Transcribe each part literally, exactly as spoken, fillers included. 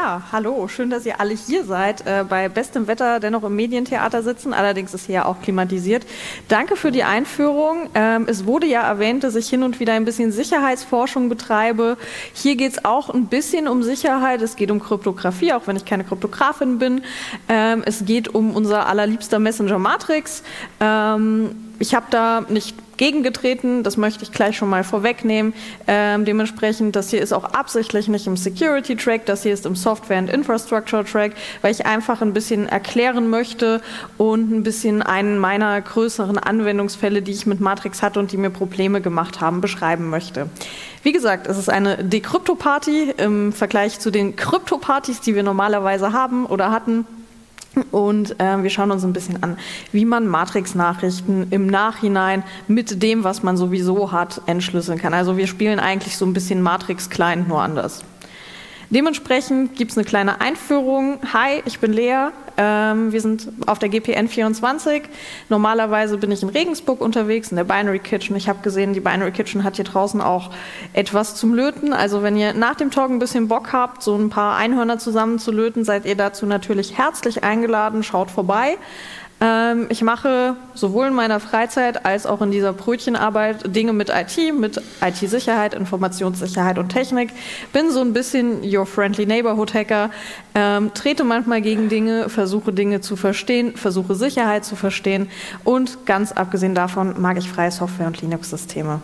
Ja, hallo, schön, dass ihr alle hier seid, äh, bei bestem Wetter dennoch im Medientheater sitzen, allerdings ist hier ja auch klimatisiert. Danke für die Einführung. Ähm, es wurde ja erwähnt, dass ich hin und wieder ein bisschen Sicherheitsforschung betreibe. Hier geht es auch ein bisschen um Sicherheit, es geht um Kryptographie, auch wenn ich keine Kryptografin bin. Ähm, es geht um unser allerliebster Messenger Matrix. Ähm, ich habe da nicht gegengetreten, das möchte ich gleich schon mal vorwegnehmen. Ähm, dementsprechend, das hier ist auch absichtlich nicht im Security-Track, das hier ist im Software- und Infrastructure-Track, weil ich einfach ein bisschen erklären möchte und ein bisschen einen meiner größeren Anwendungsfälle, die ich mit Matrix hatte und die mir Probleme gemacht haben, beschreiben möchte. Wie gesagt, es ist eine Dekrypto-Party im Vergleich zu den Krypto-Partys, die wir normalerweise haben oder hatten. Und äh, wir schauen uns ein bisschen an, wie man Matrix-Nachrichten im Nachhinein mit dem, was man sowieso hat, entschlüsseln kann. Also wir spielen eigentlich so ein bisschen Matrix-Client, nur anders. Dementsprechend gibt es eine kleine Einführung. Hi, ich bin Lea. Ähm, wir sind auf der G P N vierundzwanzig. Normalerweise bin ich in Regensburg unterwegs, in der Binary Kitchen. Ich habe gesehen, die Binary Kitchen hat hier draußen auch etwas zum Löten. Also wenn ihr nach dem Talk ein bisschen Bock habt, so ein paar Einhörner zusammen zu löten, seid ihr dazu natürlich herzlich eingeladen. Schaut vorbei. Ähm, ich mache sowohl in meiner Freizeit als auch in dieser Brötchenarbeit Dinge mit I T, mit I T-Sicherheit, Informationssicherheit und Technik. Bin so ein bisschen your friendly neighborhood Hacker, ähm, trete manchmal gegen Dinge, versuche Dinge zu verstehen, versuche Sicherheit zu verstehen und ganz abgesehen davon mag ich freie Software und Linux-Systeme.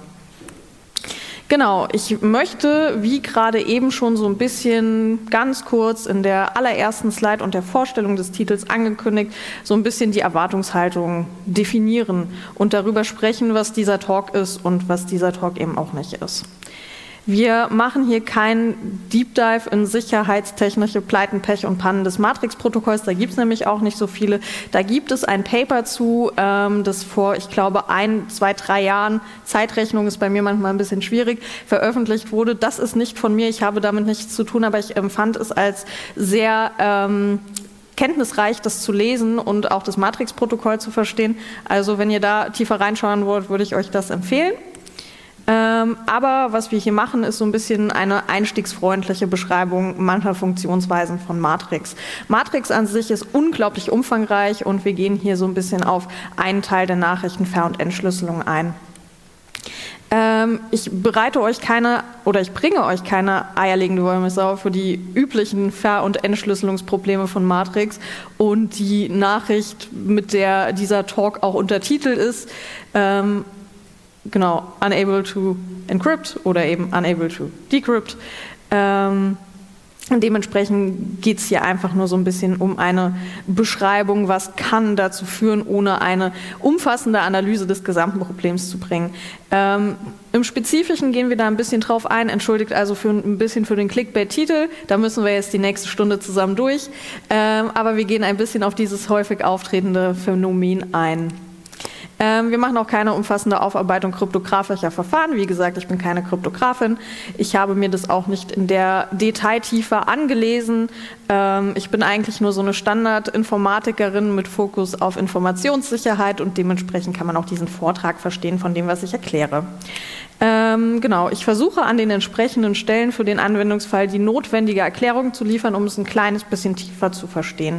Genau, ich möchte, wie gerade eben schon so ein bisschen ganz kurz in der allerersten Slide und der Vorstellung des Titels angekündigt, so ein bisschen die Erwartungshaltung definieren und darüber sprechen, was dieser Talk ist und was dieser Talk eben auch nicht ist. Wir machen hier keinen Deep Dive in sicherheitstechnische Pleiten, Pech und Pannen des Matrix-Protokolls, da gibt es nämlich auch nicht so viele. Da gibt es ein Paper zu, ähm, das vor, ich glaube, ein, zwei, drei Jahren, Zeitrechnung ist bei mir manchmal ein bisschen schwierig, veröffentlicht wurde. Das ist nicht von mir, ich habe damit nichts zu tun, aber ich empfand es als sehr ähm, kenntnisreich, das zu lesen und auch das Matrix-Protokoll zu verstehen. Also wenn ihr da tiefer reinschauen wollt, würde ich euch das empfehlen. Ähm, aber was wir hier machen, ist so ein bisschen eine einstiegsfreundliche Beschreibung mancher Funktionsweisen von Matrix. Matrix an sich ist unglaublich umfangreich und wir gehen hier so ein bisschen auf einen Teil der Nachrichtenver- und Entschlüsselung ein. Ähm, ich bereite euch keine oder ich bringe euch keine eierlegende Wollmilchsau für die üblichen Ver- und Entschlüsselungsprobleme von Matrix und die Nachricht, mit der dieser Talk auch untertitelt ist, ähm, genau, unable to encrypt oder eben unable to decrypt. Ähm, dementsprechend geht es hier einfach nur so ein bisschen um eine Beschreibung, was kann dazu führen, ohne eine umfassende Analyse des gesamten Problems zu bringen. Ähm, Im Spezifischen gehen wir da ein bisschen drauf ein, entschuldigt also für ein bisschen für den Clickbait-Titel, da müssen wir jetzt die nächste Stunde zusammen durch, ähm, aber wir gehen ein bisschen auf dieses häufig auftretende Phänomen ein. Ähm, wir machen auch keine umfassende Aufarbeitung kryptografischer Verfahren. Wie gesagt, ich bin keine Kryptografin. Ich habe mir das auch nicht in der Detailtiefe angelesen. Ähm, ich bin eigentlich nur so eine Standard-Informatikerin mit Fokus auf Informationssicherheit und dementsprechend kann man auch diesen Vortrag verstehen von dem, was ich erkläre. Ähm, genau, ich versuche an den entsprechenden Stellen für den Anwendungsfall die notwendige Erklärung zu liefern, um es ein kleines bisschen tiefer zu verstehen.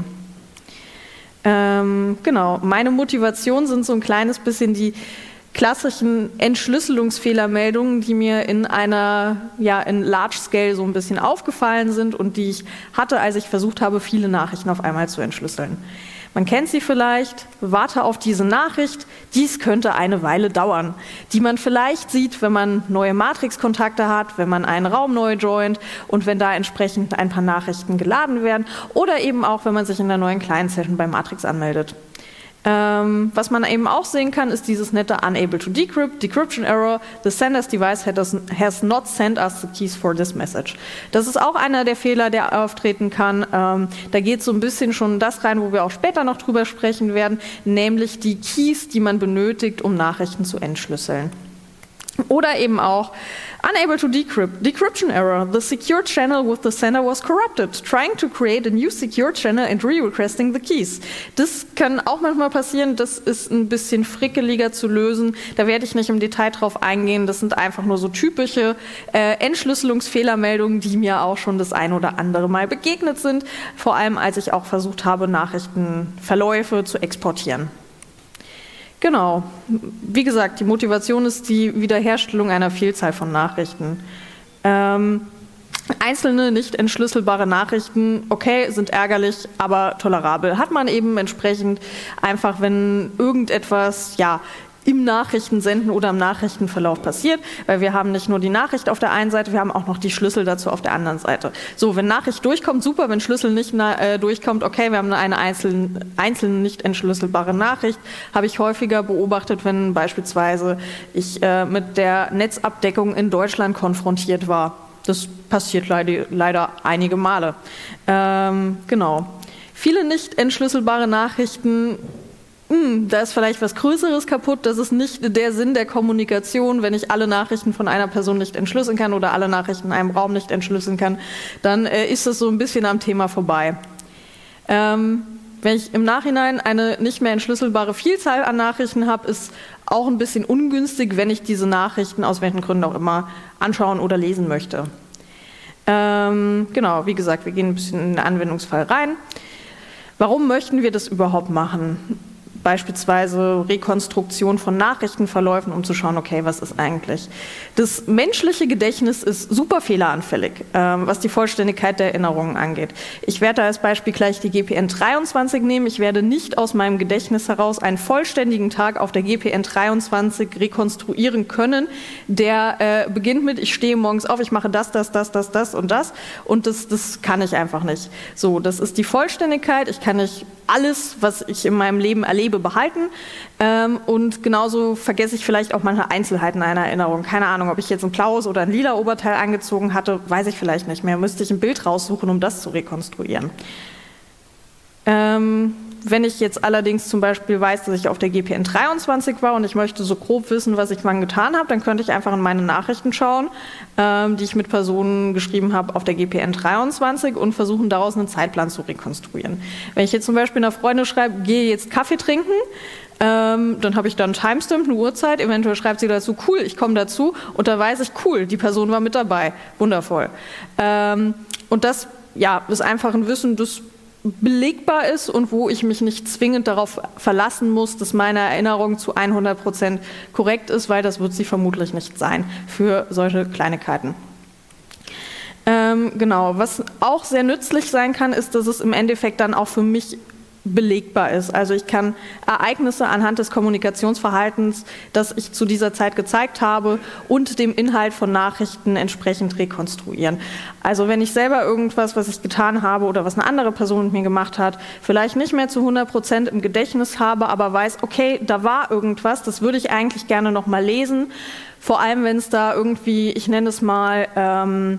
Ähm, genau, meine Motivation sind so ein kleines bisschen die klassischen Entschlüsselungsfehlermeldungen, die mir in einer, ja, in Large Scale so ein bisschen aufgefallen sind und die ich hatte, als ich versucht habe, viele Nachrichten auf einmal zu entschlüsseln. Man kennt sie vielleicht, warte auf diese Nachricht, dies könnte eine Weile dauern, die man vielleicht sieht, wenn man neue Matrix-Kontakte hat, wenn man einen Raum neu joint und wenn da entsprechend ein paar Nachrichten geladen werden oder eben auch, wenn man sich in der neuen Client-Session bei Matrix anmeldet. Ähm, was man eben auch sehen kann, ist dieses nette Unable to Decrypt, Decryption Error, the sender's device has not sent us the keys for this message. Das ist auch einer der Fehler, der auftreten kann. Ähm, da geht so ein bisschen schon das rein, wo wir auch später noch drüber sprechen werden, nämlich die Keys, die man benötigt, um Nachrichten zu entschlüsseln. Oder eben auch Unable to decrypt. Decryption error. The secure channel with the sender was corrupted. Trying to create a new secure channel and re-requesting the keys. Das kann auch manchmal passieren. Das ist ein bisschen frickeliger zu lösen. Da werde ich nicht im Detail drauf eingehen. Das sind einfach nur so typische äh, Entschlüsselungsfehlermeldungen, die mir auch schon das ein oder andere Mal begegnet sind. Vor allem, als ich auch versucht habe, Nachrichtenverläufe zu exportieren. Genau. Wie gesagt, die Motivation ist die Wiederherstellung einer Vielzahl von Nachrichten. Ähm, einzelne nicht entschlüsselbare Nachrichten, okay, sind ärgerlich, aber tolerabel. Hat man eben entsprechend einfach, wenn irgendetwas, ja, im Nachrichtensenden oder im Nachrichtenverlauf passiert, weil wir haben nicht nur die Nachricht auf der einen Seite, wir haben auch noch die Schlüssel dazu auf der anderen Seite. So, wenn Nachricht durchkommt, super, wenn Schlüssel nicht äh, durchkommt, okay, wir haben eine einzelne, einzelne nicht entschlüsselbare Nachricht, habe ich häufiger beobachtet, wenn beispielsweise ich äh, mit der Netzabdeckung in Deutschland konfrontiert war. Das passiert leider, leider einige Male. Ähm, genau. Viele nicht entschlüsselbare Nachrichten, hm, da ist vielleicht was Größeres kaputt, das ist nicht der Sinn der Kommunikation. Wenn ich alle Nachrichten von einer Person nicht entschlüsseln kann oder alle Nachrichten in einem Raum nicht entschlüsseln kann, dann äh, ist das so ein bisschen am Thema vorbei. Ähm, wenn ich im Nachhinein eine nicht mehr entschlüsselbare Vielzahl an Nachrichten habe, ist auch ein bisschen ungünstig, wenn ich diese Nachrichten aus welchen Gründen auch immer anschauen oder lesen möchte. Ähm, genau, wie gesagt, wir gehen ein bisschen in den Anwendungsfall rein. Warum möchten wir das überhaupt machen? Beispielsweise Rekonstruktion von Nachrichtenverläufen, um zu schauen, okay, was ist eigentlich? Das menschliche Gedächtnis ist super fehleranfällig, ähm, was die Vollständigkeit der Erinnerungen angeht. Ich werde da als Beispiel gleich die G P N dreiundzwanzig nehmen. Ich werde nicht aus meinem Gedächtnis heraus einen vollständigen Tag auf der G P N dreiundzwanzig rekonstruieren können, der äh, beginnt mit, ich stehe morgens auf, ich mache das, das, das, das, das und das und das, das kann ich einfach nicht. So, das ist die Vollständigkeit. Ich kann nicht alles, was ich in meinem Leben erlebe, behalten ähm, und genauso vergesse ich vielleicht auch manche Einzelheiten einer Erinnerung. Keine Ahnung, ob ich jetzt ein blaues oder ein lila Oberteil angezogen hatte, weiß ich vielleicht nicht mehr. Müsste ich ein Bild raussuchen, um das zu rekonstruieren. Ähm, wenn ich jetzt allerdings zum Beispiel weiß, dass ich auf der G P N dreiundzwanzig war und ich möchte so grob wissen, was ich wann getan habe, dann könnte ich einfach in meine Nachrichten schauen, ähm, die ich mit Personen geschrieben habe auf der G P N dreiundzwanzig und versuchen daraus einen Zeitplan zu rekonstruieren. Wenn ich jetzt zum Beispiel einer Freundin schreibe, gehe jetzt Kaffee trinken, ähm, dann habe ich dann einen Timestamp, eine Uhrzeit, eventuell schreibt sie dazu, cool, ich komme dazu und da weiß ich, cool, die Person war mit dabei, wundervoll. Ähm, und das ja, ist einfach ein Wissen, das belegbar ist und wo ich mich nicht zwingend darauf verlassen muss, dass meine Erinnerung zu hundert Prozent korrekt ist, weil das wird sie vermutlich nicht sein für solche Kleinigkeiten. Ähm, genau, was auch sehr nützlich sein kann, ist, dass es im Endeffekt dann auch für mich belegbar ist. Also ich kann Ereignisse anhand des Kommunikationsverhaltens, das ich zu dieser Zeit gezeigt habe, und dem Inhalt von Nachrichten entsprechend rekonstruieren. Also wenn ich selber irgendwas, was ich getan habe oder was eine andere Person mit mir gemacht hat, vielleicht nicht mehr zu hundert Prozent im Gedächtnis habe, aber weiß, okay, da war irgendwas, das würde ich eigentlich gerne noch mal lesen. Vor allem, wenn es da irgendwie, ich nenne es mal, ähm,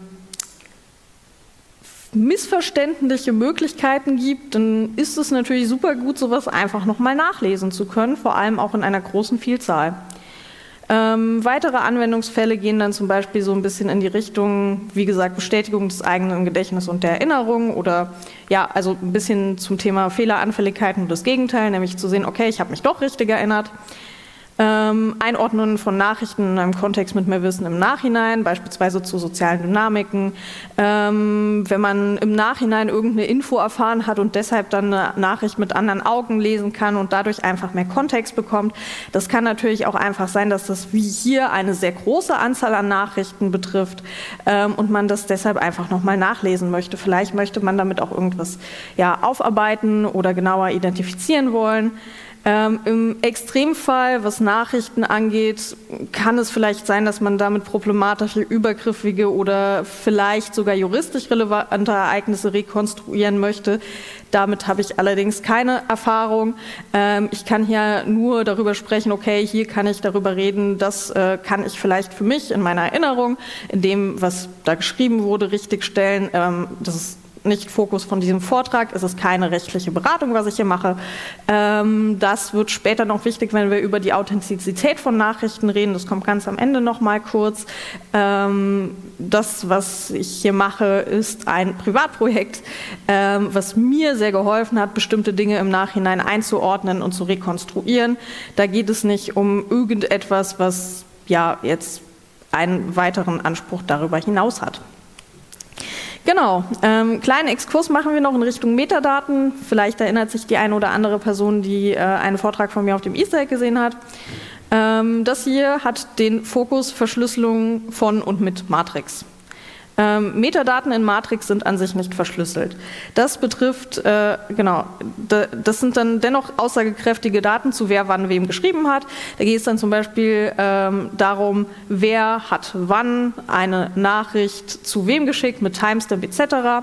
missverständliche Möglichkeiten gibt, dann ist es natürlich super gut, sowas einfach nochmal nachlesen zu können, vor allem auch in einer großen Vielzahl. Ähm, weitere Anwendungsfälle gehen dann zum Beispiel so ein bisschen in die Richtung, wie gesagt, Bestätigung des eigenen Gedächtnisses und der Erinnerung oder ja, also ein bisschen zum Thema Fehleranfälligkeiten und das Gegenteil, nämlich zu sehen, okay, ich habe mich doch richtig erinnert. Ähm, Einordnen von Nachrichten in einem Kontext mit mehr Wissen im Nachhinein, beispielsweise zu sozialen Dynamiken. Ähm, wenn man im Nachhinein irgendeine Info erfahren hat und deshalb dann eine Nachricht mit anderen Augen lesen kann und dadurch einfach mehr Kontext bekommt. Das kann natürlich auch einfach sein, dass das wie hier eine sehr große Anzahl an Nachrichten betrifft ähm, und man das deshalb einfach nochmal nachlesen möchte. Vielleicht möchte man damit auch irgendwas ja, aufarbeiten oder genauer identifizieren wollen. Ähm, Im Extremfall, was Nachrichten angeht, kann es vielleicht sein, dass man damit problematische, übergriffige oder vielleicht sogar juristisch relevante Ereignisse rekonstruieren möchte. Damit habe ich allerdings keine Erfahrung. Ähm, ich kann hier nur darüber sprechen, okay, hier kann ich darüber reden, das äh, kann ich vielleicht für mich in meiner Erinnerung, in dem, was da geschrieben wurde, richtigstellen. Ähm, das ist nicht Fokus von diesem Vortrag. Es ist keine rechtliche Beratung, was ich hier mache. Ähm, das wird später noch wichtig, wenn wir über die Authentizität von Nachrichten reden. Das kommt ganz am Ende noch mal kurz. Ähm, das, was ich hier mache, ist ein Privatprojekt, ähm, was mir sehr geholfen hat, bestimmte Dinge im Nachhinein einzuordnen und zu rekonstruieren. Da geht es nicht um irgendetwas, was ja jetzt einen weiteren Anspruch darüber hinaus hat. Genau, ähm, kleinen Exkurs machen wir noch in Richtung Metadaten. Vielleicht erinnert sich die eine oder andere Person, die äh, einen Vortrag von mir auf dem Easter Egg gesehen hat. Ähm, das hier hat den Fokus Verschlüsselung von und mit Matrix. Ähm, Metadaten in Matrix sind an sich nicht verschlüsselt. Das betrifft, äh, genau, das sind dann dennoch aussagekräftige Daten zu wer wann wem geschrieben hat. Da geht es dann zum Beispiel ähm, darum, wer hat wann eine Nachricht zu wem geschickt, mit Timestamp et cetera.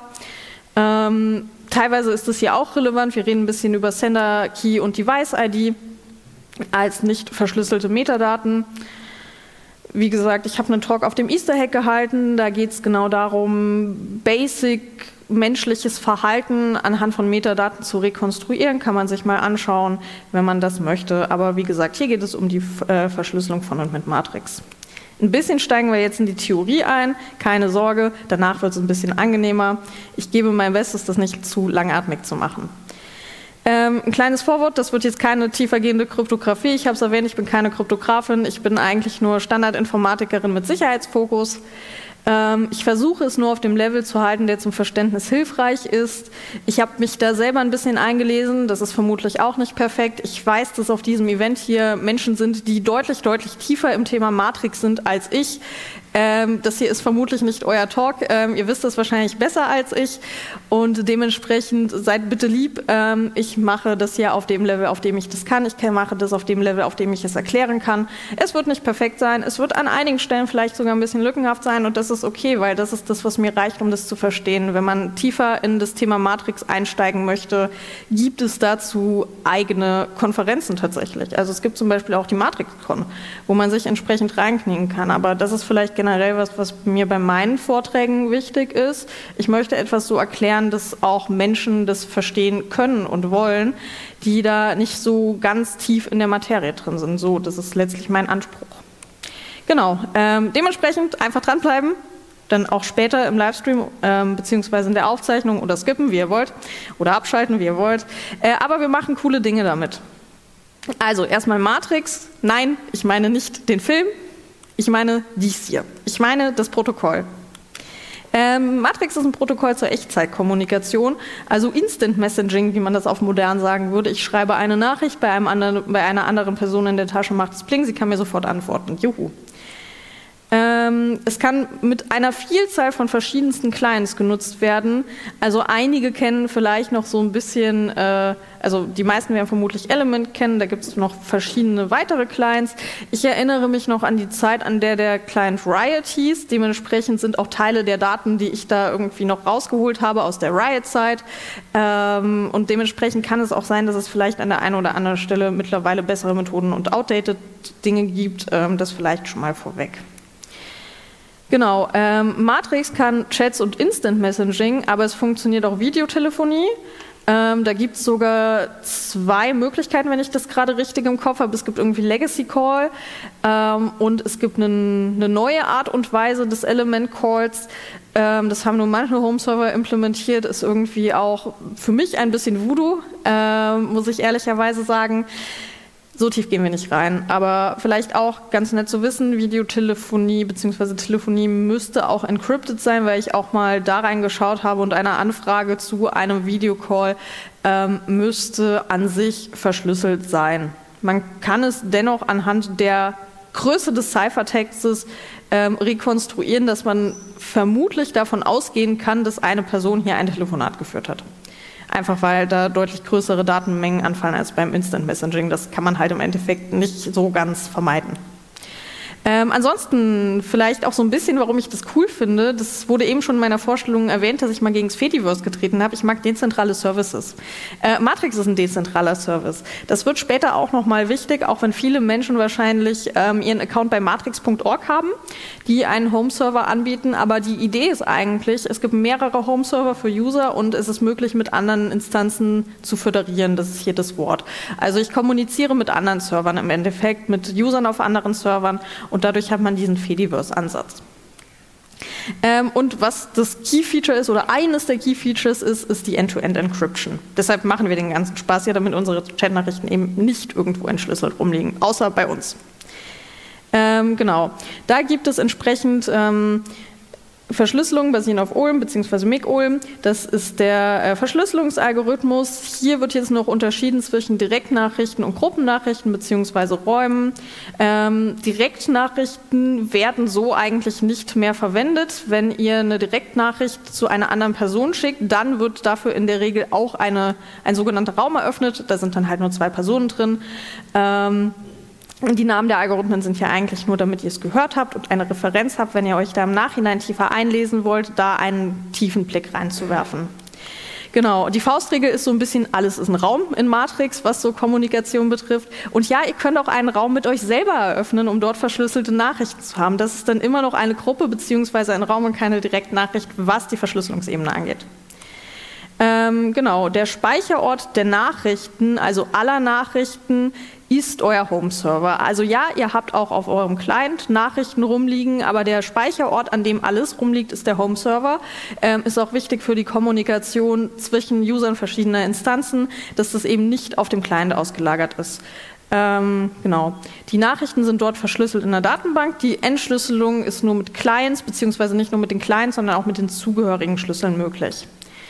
Ähm, teilweise ist das hier auch relevant. Wir reden ein bisschen über Sender, Key und Device I D als nicht verschlüsselte Metadaten. Wie gesagt, ich habe einen Talk auf dem Easter Hack gehalten, da geht es genau darum, basic menschliches Verhalten anhand von Metadaten zu rekonstruieren, kann man sich mal anschauen, wenn man das möchte. Aber wie gesagt, hier geht es um die äh, Verschlüsselung von und mit Matrix. Ein bisschen steigen wir jetzt in die Theorie ein, keine Sorge, danach wird es ein bisschen angenehmer. Ich gebe mein Bestes, das nicht zu langatmig zu machen. Ähm, ein kleines Vorwort, das wird jetzt keine tiefergehende Kryptographie. Ich habe es erwähnt, ich bin keine Kryptografin, ich bin eigentlich nur Standardinformatikerin mit Sicherheitsfokus. Ähm, ich versuche es nur auf dem Level zu halten, der zum Verständnis hilfreich ist. Ich habe mich da selber ein bisschen eingelesen, das ist vermutlich auch nicht perfekt. Ich weiß, dass auf diesem Event hier Menschen sind, die deutlich, deutlich tiefer im Thema Matrix sind als ich. Ähm, das hier ist vermutlich nicht euer Talk, ähm, ihr wisst das wahrscheinlich besser als ich und dementsprechend seid bitte lieb. Ähm, ich mache das hier auf dem Level, auf dem ich das kann. Ich mache das auf dem Level, auf dem ich es erklären kann. Es wird nicht perfekt sein, es wird an einigen Stellen vielleicht sogar ein bisschen lückenhaft sein und das ist okay, weil das ist das, was mir reicht, um das zu verstehen. Wenn man tiefer in das Thema Matrix einsteigen möchte, gibt es dazu eigene Konferenzen tatsächlich. Also es gibt zum Beispiel auch die MatrixCon, wo man sich entsprechend reinknien kann, aber das ist vielleicht generell was, was mir bei meinen Vorträgen wichtig ist. Ich möchte etwas so erklären, dass auch Menschen das verstehen können und wollen, die da nicht so ganz tief in der Materie drin sind. So, das ist letztlich mein Anspruch. Genau, ähm, dementsprechend einfach dranbleiben, dann auch später im Livestream ähm, beziehungsweise in der Aufzeichnung oder skippen, wie ihr wollt, oder abschalten, wie ihr wollt. Äh, aber wir machen coole Dinge damit. Also erstmal Matrix. Nein, ich meine nicht den Film. Ich meine dies hier. Ich meine das Protokoll. Ähm, Matrix ist ein Protokoll zur Echtzeitkommunikation, also Instant Messaging, wie man das auf modern sagen würde. Ich schreibe eine Nachricht, bei, einem anderen, bei einer anderen Person in der Tasche macht es Pling, sie kann mir sofort antworten. Juhu. Ähm, es kann mit einer Vielzahl von verschiedensten Clients genutzt werden. Also einige kennen vielleicht noch so ein bisschen, äh, also die meisten werden vermutlich Element kennen, da gibt es noch verschiedene weitere Clients. Ich erinnere mich noch an die Zeit, an der der Client Riot hieß. Dementsprechend sind auch Teile der Daten, die ich da irgendwie noch rausgeholt habe aus der Riot-Zeit. Ähm, und dementsprechend kann es auch sein, dass es vielleicht an der einen oder anderen Stelle mittlerweile bessere Methoden und outdated Dinge gibt. Ähm, das vielleicht schon mal vorweg. Genau, ähm, Matrix kann Chats und Instant Messaging, aber es funktioniert auch Videotelefonie. Ähm, da gibt es sogar zwei Möglichkeiten, wenn ich das gerade richtig im Kopf habe. Es gibt irgendwie Legacy Call ähm, und es gibt einen, eine neue Art und Weise des Element Calls. Ähm, das haben nur manche Home-Server implementiert, ist irgendwie auch für mich ein bisschen Voodoo, ähm, muss ich ehrlicherweise sagen. So tief gehen wir nicht rein, aber vielleicht auch ganz nett zu wissen, Videotelefonie bzw. Telefonie müsste auch encrypted sein, weil ich auch mal da reingeschaut habe und eine Anfrage zu einem Videocall ähm, müsste an sich verschlüsselt sein. Man kann es dennoch anhand der Größe des Ciphertextes ähm, rekonstruieren, dass man vermutlich davon ausgehen kann, dass eine Person hier ein Telefonat geführt hat. Einfach weil da deutlich größere Datenmengen anfallen als beim Instant Messaging. Das kann man halt im Endeffekt nicht so ganz vermeiden. Ähm, ansonsten vielleicht auch so ein bisschen, warum ich das cool finde. Das wurde eben schon in meiner Vorstellung erwähnt, dass ich mal gegen das Fediverse getreten habe. Ich mag dezentrale Services. Äh, Matrix ist ein dezentraler Service. Das wird später auch nochmal wichtig, auch wenn viele Menschen wahrscheinlich ähm, ihren Account bei matrix punkt org haben, die einen Home-Server anbieten. Aber die Idee ist eigentlich, es gibt mehrere Home-Server für User und es ist möglich, mit anderen Instanzen zu föderieren. Das ist hier das Wort. Also ich kommuniziere mit anderen Servern im Endeffekt, mit Usern auf anderen Servern. Und dadurch hat man diesen Fediverse-Ansatz. Ähm, und was das Key-Feature ist, oder eines der Key-Features ist, ist die End-to-End-Encryption. Deshalb machen wir den ganzen Spaß hier, damit unsere Chat-Nachrichten eben nicht irgendwo entschlüsselt rumliegen, außer bei uns. Ähm, genau. Da gibt es entsprechend ähm, Verschlüsselung basierend auf O L M bzw. M I G O L M. Das ist der äh, Verschlüsselungsalgorithmus. Hier wird jetzt noch unterschieden zwischen Direktnachrichten und Gruppennachrichten bzw. Räumen. Ähm, Direktnachrichten werden so eigentlich nicht mehr verwendet. Wenn ihr eine Direktnachricht zu einer anderen Person schickt, dann wird dafür in der Regel auch eine, ein sogenannter Raum eröffnet. Da sind dann halt nur zwei Personen drin. Ähm, Die Namen der Algorithmen sind ja eigentlich nur, damit ihr es gehört habt und eine Referenz habt, wenn ihr euch da im Nachhinein tiefer einlesen wollt, da einen tiefen Blick reinzuwerfen. Genau, die Faustregel ist so ein bisschen, alles ist ein Raum in Matrix, was so Kommunikation betrifft. Und ja, ihr könnt auch einen Raum mit euch selber eröffnen, um dort verschlüsselte Nachrichten zu haben. Das ist dann immer noch eine Gruppe bzw. ein Raum und keine Direktnachricht, was die Verschlüsselungsebene angeht. Ähm, genau, der Speicherort der Nachrichten, also aller Nachrichten, ist euer Home-Server. Also ja, ihr habt auch auf eurem Client Nachrichten rumliegen, aber der Speicherort, an dem alles rumliegt, ist der Home-Server. Ähm, ist auch wichtig für die Kommunikation zwischen Usern verschiedener Instanzen, dass das eben nicht auf dem Client ausgelagert ist. Ähm, genau. Die Nachrichten sind dort verschlüsselt in der Datenbank. Die Entschlüsselung ist nur mit Clients, beziehungsweise nicht nur mit den Clients, sondern auch mit den zugehörigen Schlüsseln möglich.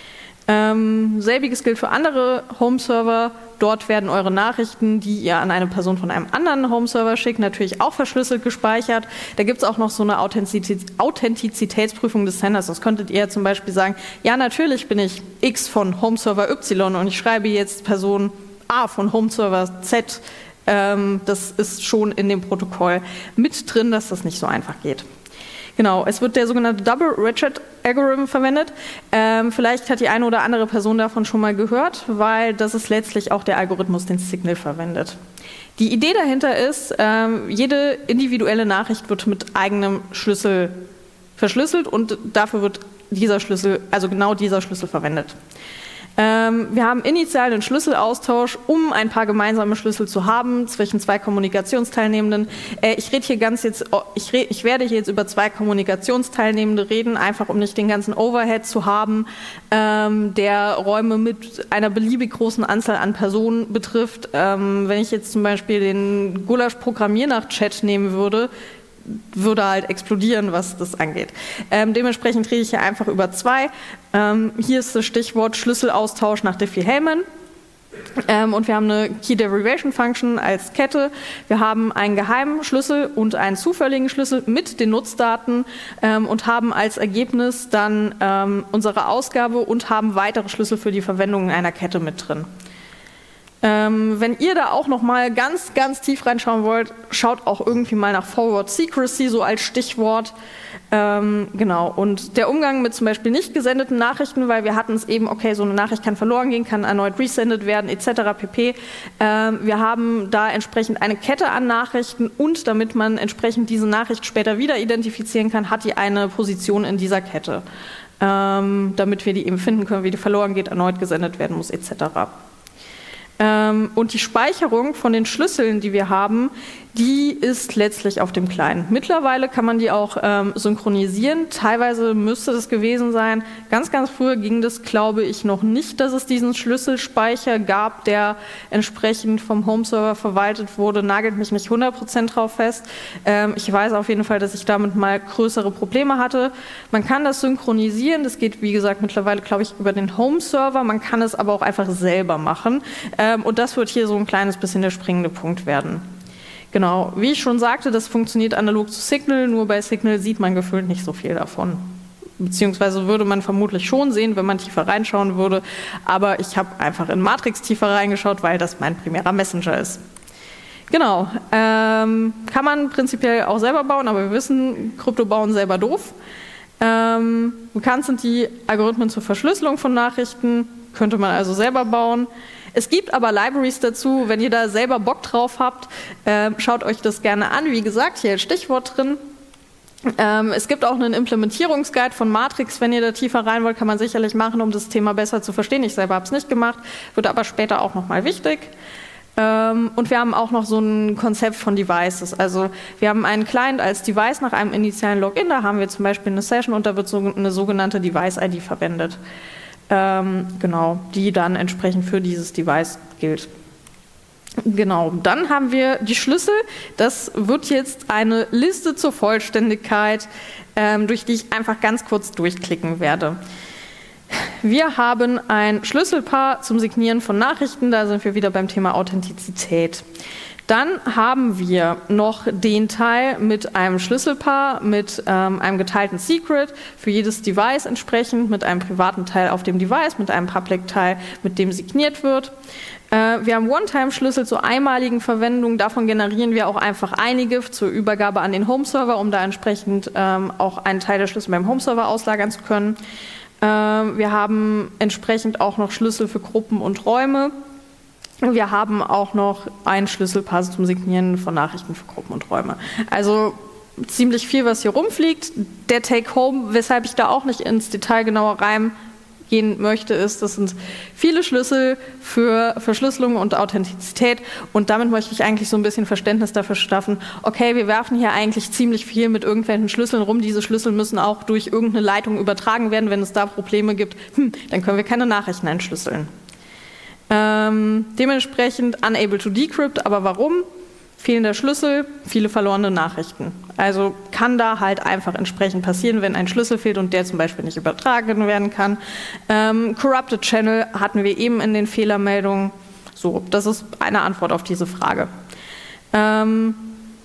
Ähm, selbiges gilt für andere Home-Server. Dort werden eure Nachrichten, die ihr an eine Person von einem anderen Home-Server schickt, natürlich auch verschlüsselt gespeichert. Da gibt es auch noch so eine Authentizitäts- Authentizitätsprüfung des Senders. Das könntet ihr zum Beispiel sagen, ja, natürlich bin ich X von Home-Server Y und ich schreibe jetzt Person A von Home-Server Z. Ähm, das ist schon in dem Protokoll mit drin, dass das nicht so einfach geht. Genau, es wird der sogenannte Double Ratchet Algorithm verwendet. Ähm, vielleicht hat die eine oder andere Person davon schon mal gehört, weil das ist letztlich auch der Algorithmus, den Signal verwendet. Die Idee dahinter ist, ähm, jede individuelle Nachricht wird mit eigenem Schlüssel verschlüsselt und dafür wird dieser Schlüssel, also genau dieser Schlüssel verwendet. Ähm, wir haben initial einen Schlüsselaustausch, um ein paar gemeinsame Schlüssel zu haben zwischen zwei Kommunikationsteilnehmenden. Äh, ich rede hier ganz jetzt, ich, red, ich werde hier jetzt über zwei Kommunikationsteilnehmende reden, einfach um nicht den ganzen Overhead zu haben, ähm, der Räume mit einer beliebig großen Anzahl an Personen betrifft. Ähm, wenn ich jetzt zum Beispiel den Gulasch-Programmiernach-Chat nehmen würde, würde halt explodieren, was das angeht. Ähm, dementsprechend rede ich hier einfach über zwei. Ähm, hier ist das Stichwort Schlüsselaustausch nach Diffie-Hellman. Ähm, und wir haben eine Key Derivation Function als Kette. Wir haben einen geheimen Schlüssel und einen zufälligen Schlüssel mit den Nutzdaten ähm, und haben als Ergebnis dann ähm, unsere Ausgabe und haben weitere Schlüssel für die Verwendung in einer Kette mit drin. Ähm, wenn ihr da auch noch mal ganz, ganz tief reinschauen wollt, schaut auch irgendwie mal nach Forward Secrecy, so als Stichwort. Ähm, genau, und der Umgang mit zum Beispiel nicht gesendeten Nachrichten, weil wir hatten es eben, okay, so eine Nachricht kann verloren gehen, kann erneut resendet werden, et cetera pp. Ähm, wir haben da entsprechend eine Kette an Nachrichten und damit man entsprechend diese Nachricht später wieder identifizieren kann, hat die eine Position in dieser Kette, ähm, damit wir die eben finden können, wie die verloren geht, erneut gesendet werden muss, et cetera. Und die Speicherung von den Schlüsseln, die wir haben, die ist letztlich auf dem Client. Mittlerweile kann man die auch ähm, synchronisieren. Teilweise müsste das gewesen sein. Ganz, ganz früher ging das, glaube ich, noch nicht, dass es diesen Schlüsselspeicher gab, der entsprechend vom Home-Server verwaltet wurde. Nagelt mich nicht hundert Prozent drauf fest. Ähm, ich weiß auf jeden Fall, dass ich damit mal größere Probleme hatte. Man kann das synchronisieren. Das geht, wie gesagt, mittlerweile, glaube ich, über den Home-Server. Man kann es aber auch einfach selber machen. Ähm, und das wird hier so ein kleines bisschen der springende Punkt werden. Genau, wie ich schon sagte, das funktioniert analog zu Signal, nur bei Signal sieht man gefühlt nicht so viel davon. Beziehungsweise würde man vermutlich schon sehen, wenn man tiefer reinschauen würde, aber ich habe einfach in Matrix tiefer reingeschaut, weil das mein primärer Messenger ist. Genau, ähm, kann man prinzipiell auch selber bauen, aber wir wissen, Krypto bauen selber doof. Ähm, bekannt sind die Algorithmen zur Verschlüsselung von Nachrichten, könnte man also selber bauen. Es gibt aber Libraries dazu, wenn ihr da selber Bock drauf habt, äh, schaut euch das gerne an. Wie gesagt, hier ist Stichwort drin. Ähm, es gibt auch einen Implementierungsguide von Matrix, wenn ihr da tiefer rein wollt, kann man sicherlich machen, um das Thema besser zu verstehen. Ich selber habe es nicht gemacht, wird aber später auch nochmal wichtig. Ähm, und wir haben auch noch so ein Konzept von Devices. Also wir haben einen Client als Device nach einem initialen Login, da haben wir zum Beispiel eine Session und da wird so eine sogenannte Device-I D verwendet. Ähm, genau, die dann entsprechend für dieses Device gilt. Genau, dann haben wir die Schlüssel. Das wird jetzt eine Liste zur Vollständigkeit, ähm, durch die ich einfach ganz kurz durchklicken werde. Wir haben ein Schlüsselpaar zum Signieren von Nachrichten, da sind wir wieder beim Thema Authentizität. Dann haben wir noch den Teil mit einem Schlüsselpaar, mit ähm, einem geteilten Secret für jedes Device entsprechend, mit einem privaten Teil auf dem Device, mit einem Public-Teil, mit dem signiert wird. Äh, wir haben One-Time-Schlüssel zur einmaligen Verwendung, davon generieren wir auch einfach einige zur Übergabe an den Home-Server, um da entsprechend ähm, auch einen Teil der Schlüssel beim Home-Server auslagern zu können. Äh, wir haben entsprechend auch noch Schlüssel für Gruppen und Räume. Wir haben auch noch ein Schlüsselpaar zum Signieren von Nachrichten für Gruppen und Räume. Also ziemlich viel, was hier rumfliegt. Der Take-Home, weshalb ich da auch nicht ins Detail genauer reingehen möchte, ist, das sind viele Schlüssel für Verschlüsselung und Authentizität. Und damit möchte ich eigentlich so ein bisschen Verständnis dafür schaffen, okay, wir werfen hier eigentlich ziemlich viel mit irgendwelchen Schlüsseln rum. Diese Schlüssel müssen auch durch irgendeine Leitung übertragen werden. Wenn es da Probleme gibt, hm, dann können wir keine Nachrichten entschlüsseln. Ähm, dementsprechend unable to decrypt, aber warum? Fehlender Schlüssel, viele verlorene Nachrichten. Also kann da halt einfach entsprechend passieren, wenn ein Schlüssel fehlt und der zum Beispiel nicht übertragen werden kann. Ähm, corrupted Channel hatten wir eben in den Fehlermeldungen. So, das ist eine Antwort auf diese Frage. Ähm,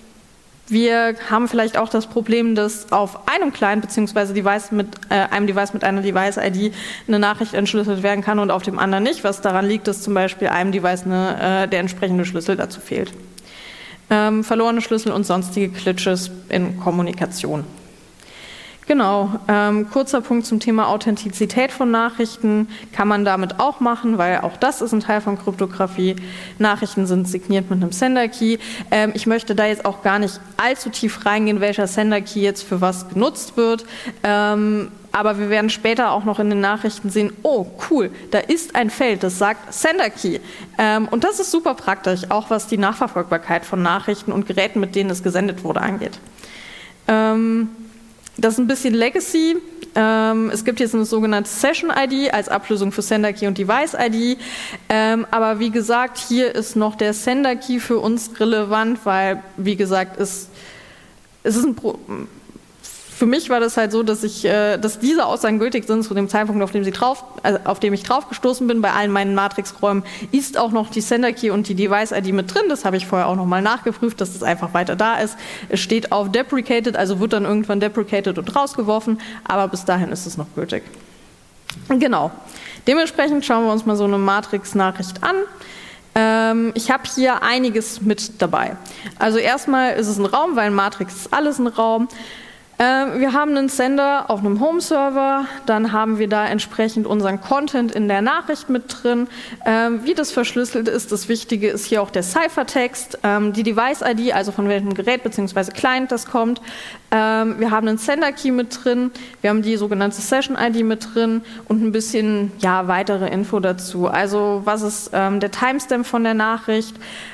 Wir haben vielleicht auch das Problem, dass auf einem Client bzw. Device mit äh, einem Device mit einer Device-I D eine Nachricht entschlüsselt werden kann und auf dem anderen nicht, was daran liegt, dass zum Beispiel einem Device eine, äh, der entsprechende Schlüssel dazu fehlt. Ähm, verlorene Schlüssel und sonstige Glitches in Kommunikation. Genau, ähm, kurzer Punkt zum Thema Authentizität von Nachrichten kann man damit auch machen, weil auch das ist ein Teil von Kryptographie. Nachrichten sind signiert mit einem Sender-Key. Ähm, ich möchte da jetzt auch gar nicht allzu tief reingehen, welcher Sender-Key jetzt für was genutzt wird. Ähm, aber wir werden später auch noch in den Nachrichten sehen, oh cool, da ist ein Feld, das sagt Sender-Key. Ähm, und das ist super praktisch, auch was die Nachverfolgbarkeit von Nachrichten und Geräten, mit denen es gesendet wurde, angeht. Ähm, Das ist ein bisschen Legacy. Ähm, es gibt jetzt eine sogenannte Session-I D als Ablösung für Sender-Key und Device-I D. Ähm, aber wie gesagt, hier ist noch der Sender-Key für uns relevant, weil, wie gesagt, es, es ist ein Pro für mich war das halt so, dass ich, äh, dass diese Aussagen gültig sind zu dem Zeitpunkt, auf dem sie drauf, also auf dem ich drauf gestoßen bin. Bei allen meinen Matrix-Räumen ist auch noch die Sender-Key und die Device-I D mit drin. Das habe ich vorher auch nochmal nachgeprüft, dass das einfach weiter da ist. Es steht auf deprecated, also wird dann irgendwann deprecated und rausgeworfen, aber bis dahin ist es noch gültig. Genau. Dementsprechend schauen wir uns mal so eine Matrix-Nachricht an. Ähm, ich habe hier einiges mit dabei. Also erstmal ist es ein Raum, weil Matrix ist alles ein Raum. Wir haben einen Sender auf einem Home-Server, dann haben wir da entsprechend unseren Content in der Nachricht mit drin. Wie das verschlüsselt ist, das Wichtige ist hier auch der Ciphertext, die Device-I D, also von welchem Gerät bzw. Client das kommt. Wir haben einen Sender-Key mit drin, wir haben die sogenannte Session-I D mit drin und ein bisschen ja, weitere Info dazu. Also was ist der Timestamp von der Nachricht,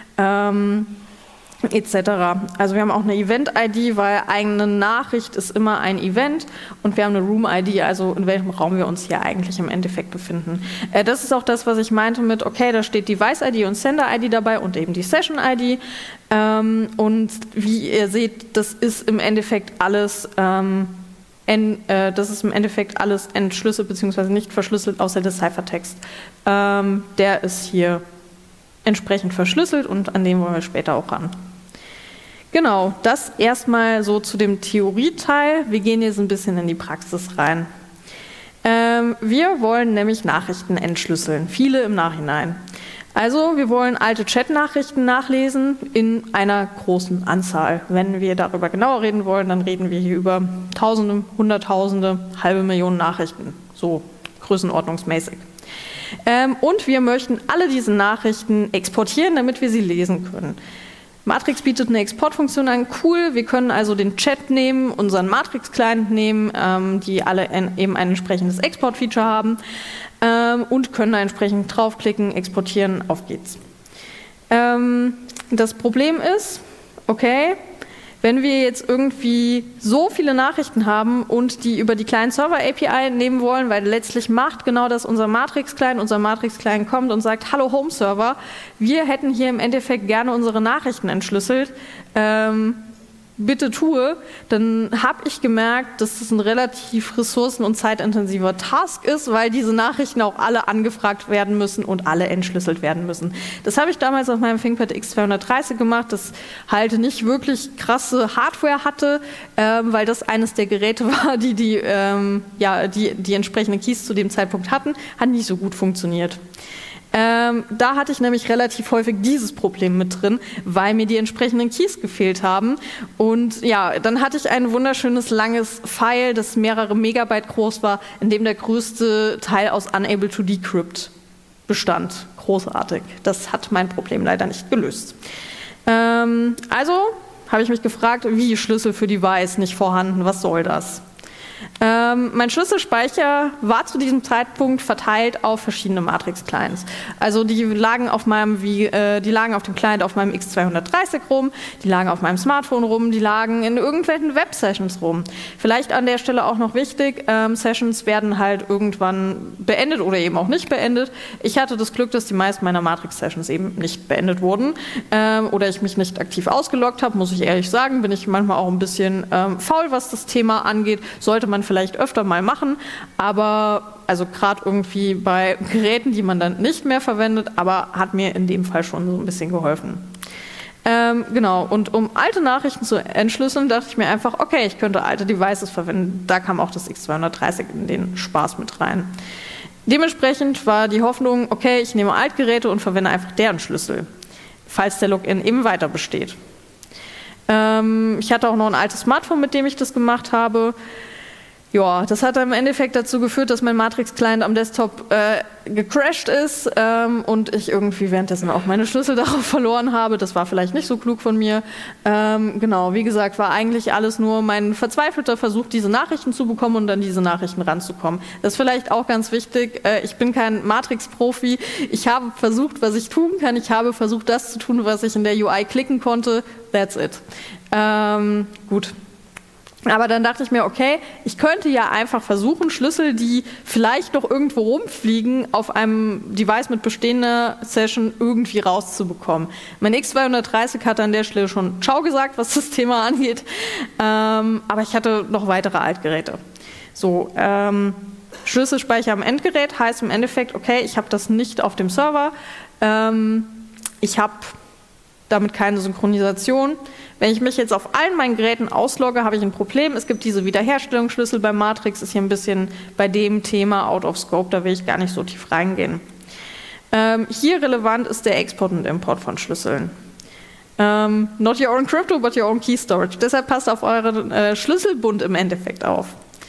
et cetera. Also wir haben auch eine Event-I D, weil eine Nachricht ist immer ein Event und wir haben eine Room-I D, also in welchem Raum wir uns hier eigentlich im Endeffekt befinden. Äh, das ist auch das, was ich meinte mit, okay, da steht Device-I D und Sender-I D dabei und eben die Session-I D. Ähm, und wie ihr seht, das ist im Endeffekt alles ähm, en, äh, das ist im Endeffekt alles entschlüsselt bzw. nicht verschlüsselt, außer der Ciphertext. Ähm, der ist hier entsprechend verschlüsselt und an dem wollen wir später auch ran. Genau, das erstmal so zu dem Theorieteil. Wir gehen jetzt ein bisschen in die Praxis rein. Ähm, wir wollen nämlich Nachrichten entschlüsseln, viele im Nachhinein. Also wir wollen alte Chat-Nachrichten nachlesen in einer großen Anzahl. Wenn wir darüber genauer reden wollen, dann reden wir hier über Tausende, Hunderttausende, halbe Millionen Nachrichten, so größenordnungsmäßig. Ähm, und wir möchten alle diese Nachrichten exportieren, damit wir sie lesen können. Matrix bietet eine Exportfunktion an, cool, wir können also den Chat nehmen, unseren Matrix-Client nehmen, ähm, die alle ein, eben ein entsprechendes Export-Feature haben ähm, und können da entsprechend draufklicken, exportieren, auf geht's. Ähm, das Problem ist, okay, wenn wir jetzt irgendwie so viele Nachrichten haben und die über die Client-Server-A P I nehmen wollen, weil letztlich macht genau das unser Matrix-Client, unser Matrix-Client kommt und sagt, hallo Home-Server, wir hätten hier im Endeffekt gerne unsere Nachrichten entschlüsselt, ähm, bitte tue, dann habe ich gemerkt, dass das ein relativ ressourcen- und zeitintensiver Task ist, weil diese Nachrichten auch alle angefragt werden müssen und alle entschlüsselt werden müssen. Das habe ich damals auf meinem ThinkPad X zweihundertdreißig gemacht, das halt nicht wirklich krasse Hardware hatte, ähm, weil das eines der Geräte war, die die, ähm, ja, die die entsprechenden Keys zu dem Zeitpunkt hatten, hat nicht so gut funktioniert. Ähm, da hatte ich nämlich relativ häufig dieses Problem mit drin, weil mir die entsprechenden Keys gefehlt haben. Und ja, dann hatte ich ein wunderschönes langes File, das mehrere Megabyte groß war, in dem der größte Teil aus Unable to Decrypt bestand. Großartig. Das hat mein Problem leider nicht gelöst. Ähm, also habe ich mich gefragt, wie Schlüssel für Device nicht vorhanden, was soll das? Ähm, mein Schlüsselspeicher war zu diesem Zeitpunkt verteilt auf verschiedene Matrix-Clients. Also die lagen auf meinem, wie, äh, die lagen auf dem Client auf meinem X zweihundertdreißig rum, die lagen auf meinem Smartphone rum, die lagen in irgendwelchen Web-Sessions rum. Vielleicht an der Stelle auch noch wichtig, ähm, Sessions werden halt irgendwann beendet oder eben auch nicht beendet. Ich hatte das Glück, dass die meisten meiner Matrix-Sessions eben nicht beendet wurden ähm, oder ich mich nicht aktiv ausgeloggt habe, muss ich ehrlich sagen, bin ich manchmal auch ein bisschen ähm, faul, was das Thema angeht, sollte man vielleicht öfter mal machen, aber also gerade irgendwie bei Geräten, die man dann nicht mehr verwendet, aber hat mir in dem Fall schon so ein bisschen geholfen. Ähm, genau, und um alte Nachrichten zu entschlüsseln, dachte ich mir einfach, okay, ich könnte alte Devices verwenden. Da kam auch das X zweihundertdreißig in den Spaß mit rein. Dementsprechend war die Hoffnung, okay, ich nehme Altgeräte und verwende einfach deren Schlüssel, falls der Login eben weiter besteht. Ähm, ich hatte auch noch ein altes Smartphone, mit dem ich das gemacht habe. Ja, das hat im Endeffekt dazu geführt, dass mein Matrix-Client am Desktop äh, gecrashed ist ähm, und ich irgendwie währenddessen auch meine Schlüssel darauf verloren habe. Das war vielleicht nicht so klug von mir. Ähm, genau, wie gesagt, war eigentlich alles nur mein verzweifelter Versuch, diese Nachrichten zu bekommen und an diese Nachrichten ranzukommen. Das ist vielleicht auch ganz wichtig. Äh, ich bin kein Matrix-Profi. Ich habe versucht, was ich tun kann. Ich habe versucht, das zu tun, was ich in der U I klicken konnte. That's it. Ähm, gut. Aber dann dachte ich mir, okay, ich könnte ja einfach versuchen, Schlüssel, die vielleicht noch irgendwo rumfliegen, auf einem Device mit bestehender Session irgendwie rauszubekommen. Mein X zweihundertdreißig hat an der Stelle schon Ciao gesagt, was das Thema angeht, ähm, aber ich hatte noch weitere Altgeräte. So, ähm, Schlüsselspeicher am Endgerät heißt im Endeffekt, okay, ich habe das nicht auf dem Server, ähm, ich habe damit keine Synchronisation. Wenn ich mich jetzt auf allen meinen Geräten auslogge, habe ich ein Problem. Es gibt diese Wiederherstellungsschlüssel bei Matrix, ist hier ein bisschen bei dem Thema out of scope, da will ich gar nicht so tief reingehen. Ähm, hier relevant ist der Export und Import von Schlüsseln. Ähm, not your own crypto, but your own key storage. Deshalb passt auf euren äh, Schlüsselbund im Endeffekt auf.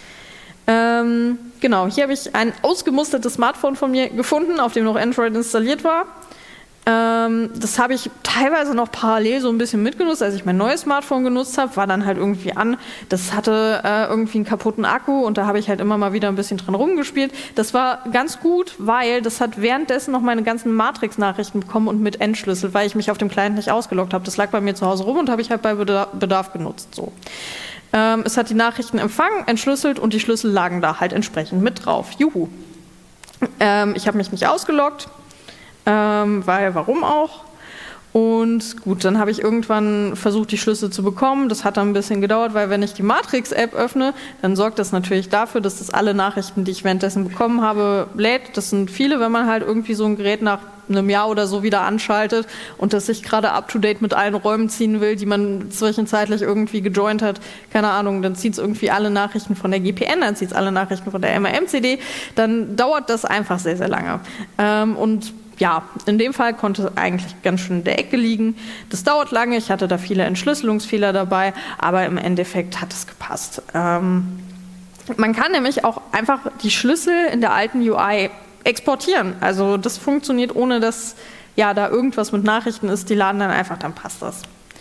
Ähm, genau, hier habe ich ein ausgemustertes Smartphone von mir gefunden, auf dem noch Android installiert war. Ähm, das habe ich teilweise noch parallel so ein bisschen mitgenutzt, als ich mein neues Smartphone genutzt habe, war dann halt irgendwie an, das hatte äh, irgendwie einen kaputten Akku und da habe ich halt immer mal wieder ein bisschen dran rumgespielt. Das war ganz gut, weil das hat währenddessen noch meine ganzen Matrix-Nachrichten bekommen und mit entschlüsselt, weil ich mich auf dem Client nicht ausgeloggt habe. Das lag bei mir zu Hause rum und habe ich halt bei Bedarf, Bedarf genutzt. So. Ähm, es hat die Nachrichten empfangen, entschlüsselt und die Schlüssel lagen da halt entsprechend mit drauf. Juhu. Ähm, ich habe mich nicht ausgeloggt. Ähm, weil, warum auch? Und gut, dann habe ich irgendwann versucht, die Schlüssel zu bekommen. Das hat dann ein bisschen gedauert, weil wenn ich die Matrix-App öffne, dann sorgt das natürlich dafür, dass das alle Nachrichten, die ich währenddessen bekommen habe, lädt. Das sind viele, wenn man halt irgendwie so ein Gerät nach einem Jahr oder so wieder anschaltet und das sich gerade up-to-date mit allen Räumen ziehen will, die man zwischenzeitlich irgendwie gejoint hat, keine Ahnung, dann zieht es irgendwie alle Nachrichten von der G P N, dann zieht es alle Nachrichten von der M R M C D, dann dauert das einfach sehr, sehr lange. Ähm, und ja, in dem Fall konnte eigentlich ganz schön in der Ecke liegen. Das dauert lange, ich hatte da viele Entschlüsselungsfehler dabei, aber im Endeffekt hat es gepasst. Ähm, man kann nämlich auch einfach die Schlüssel in der alten U I exportieren. Also das funktioniert, ohne dass ja, da irgendwas mit Nachrichten ist, die laden dann einfach, dann passt das.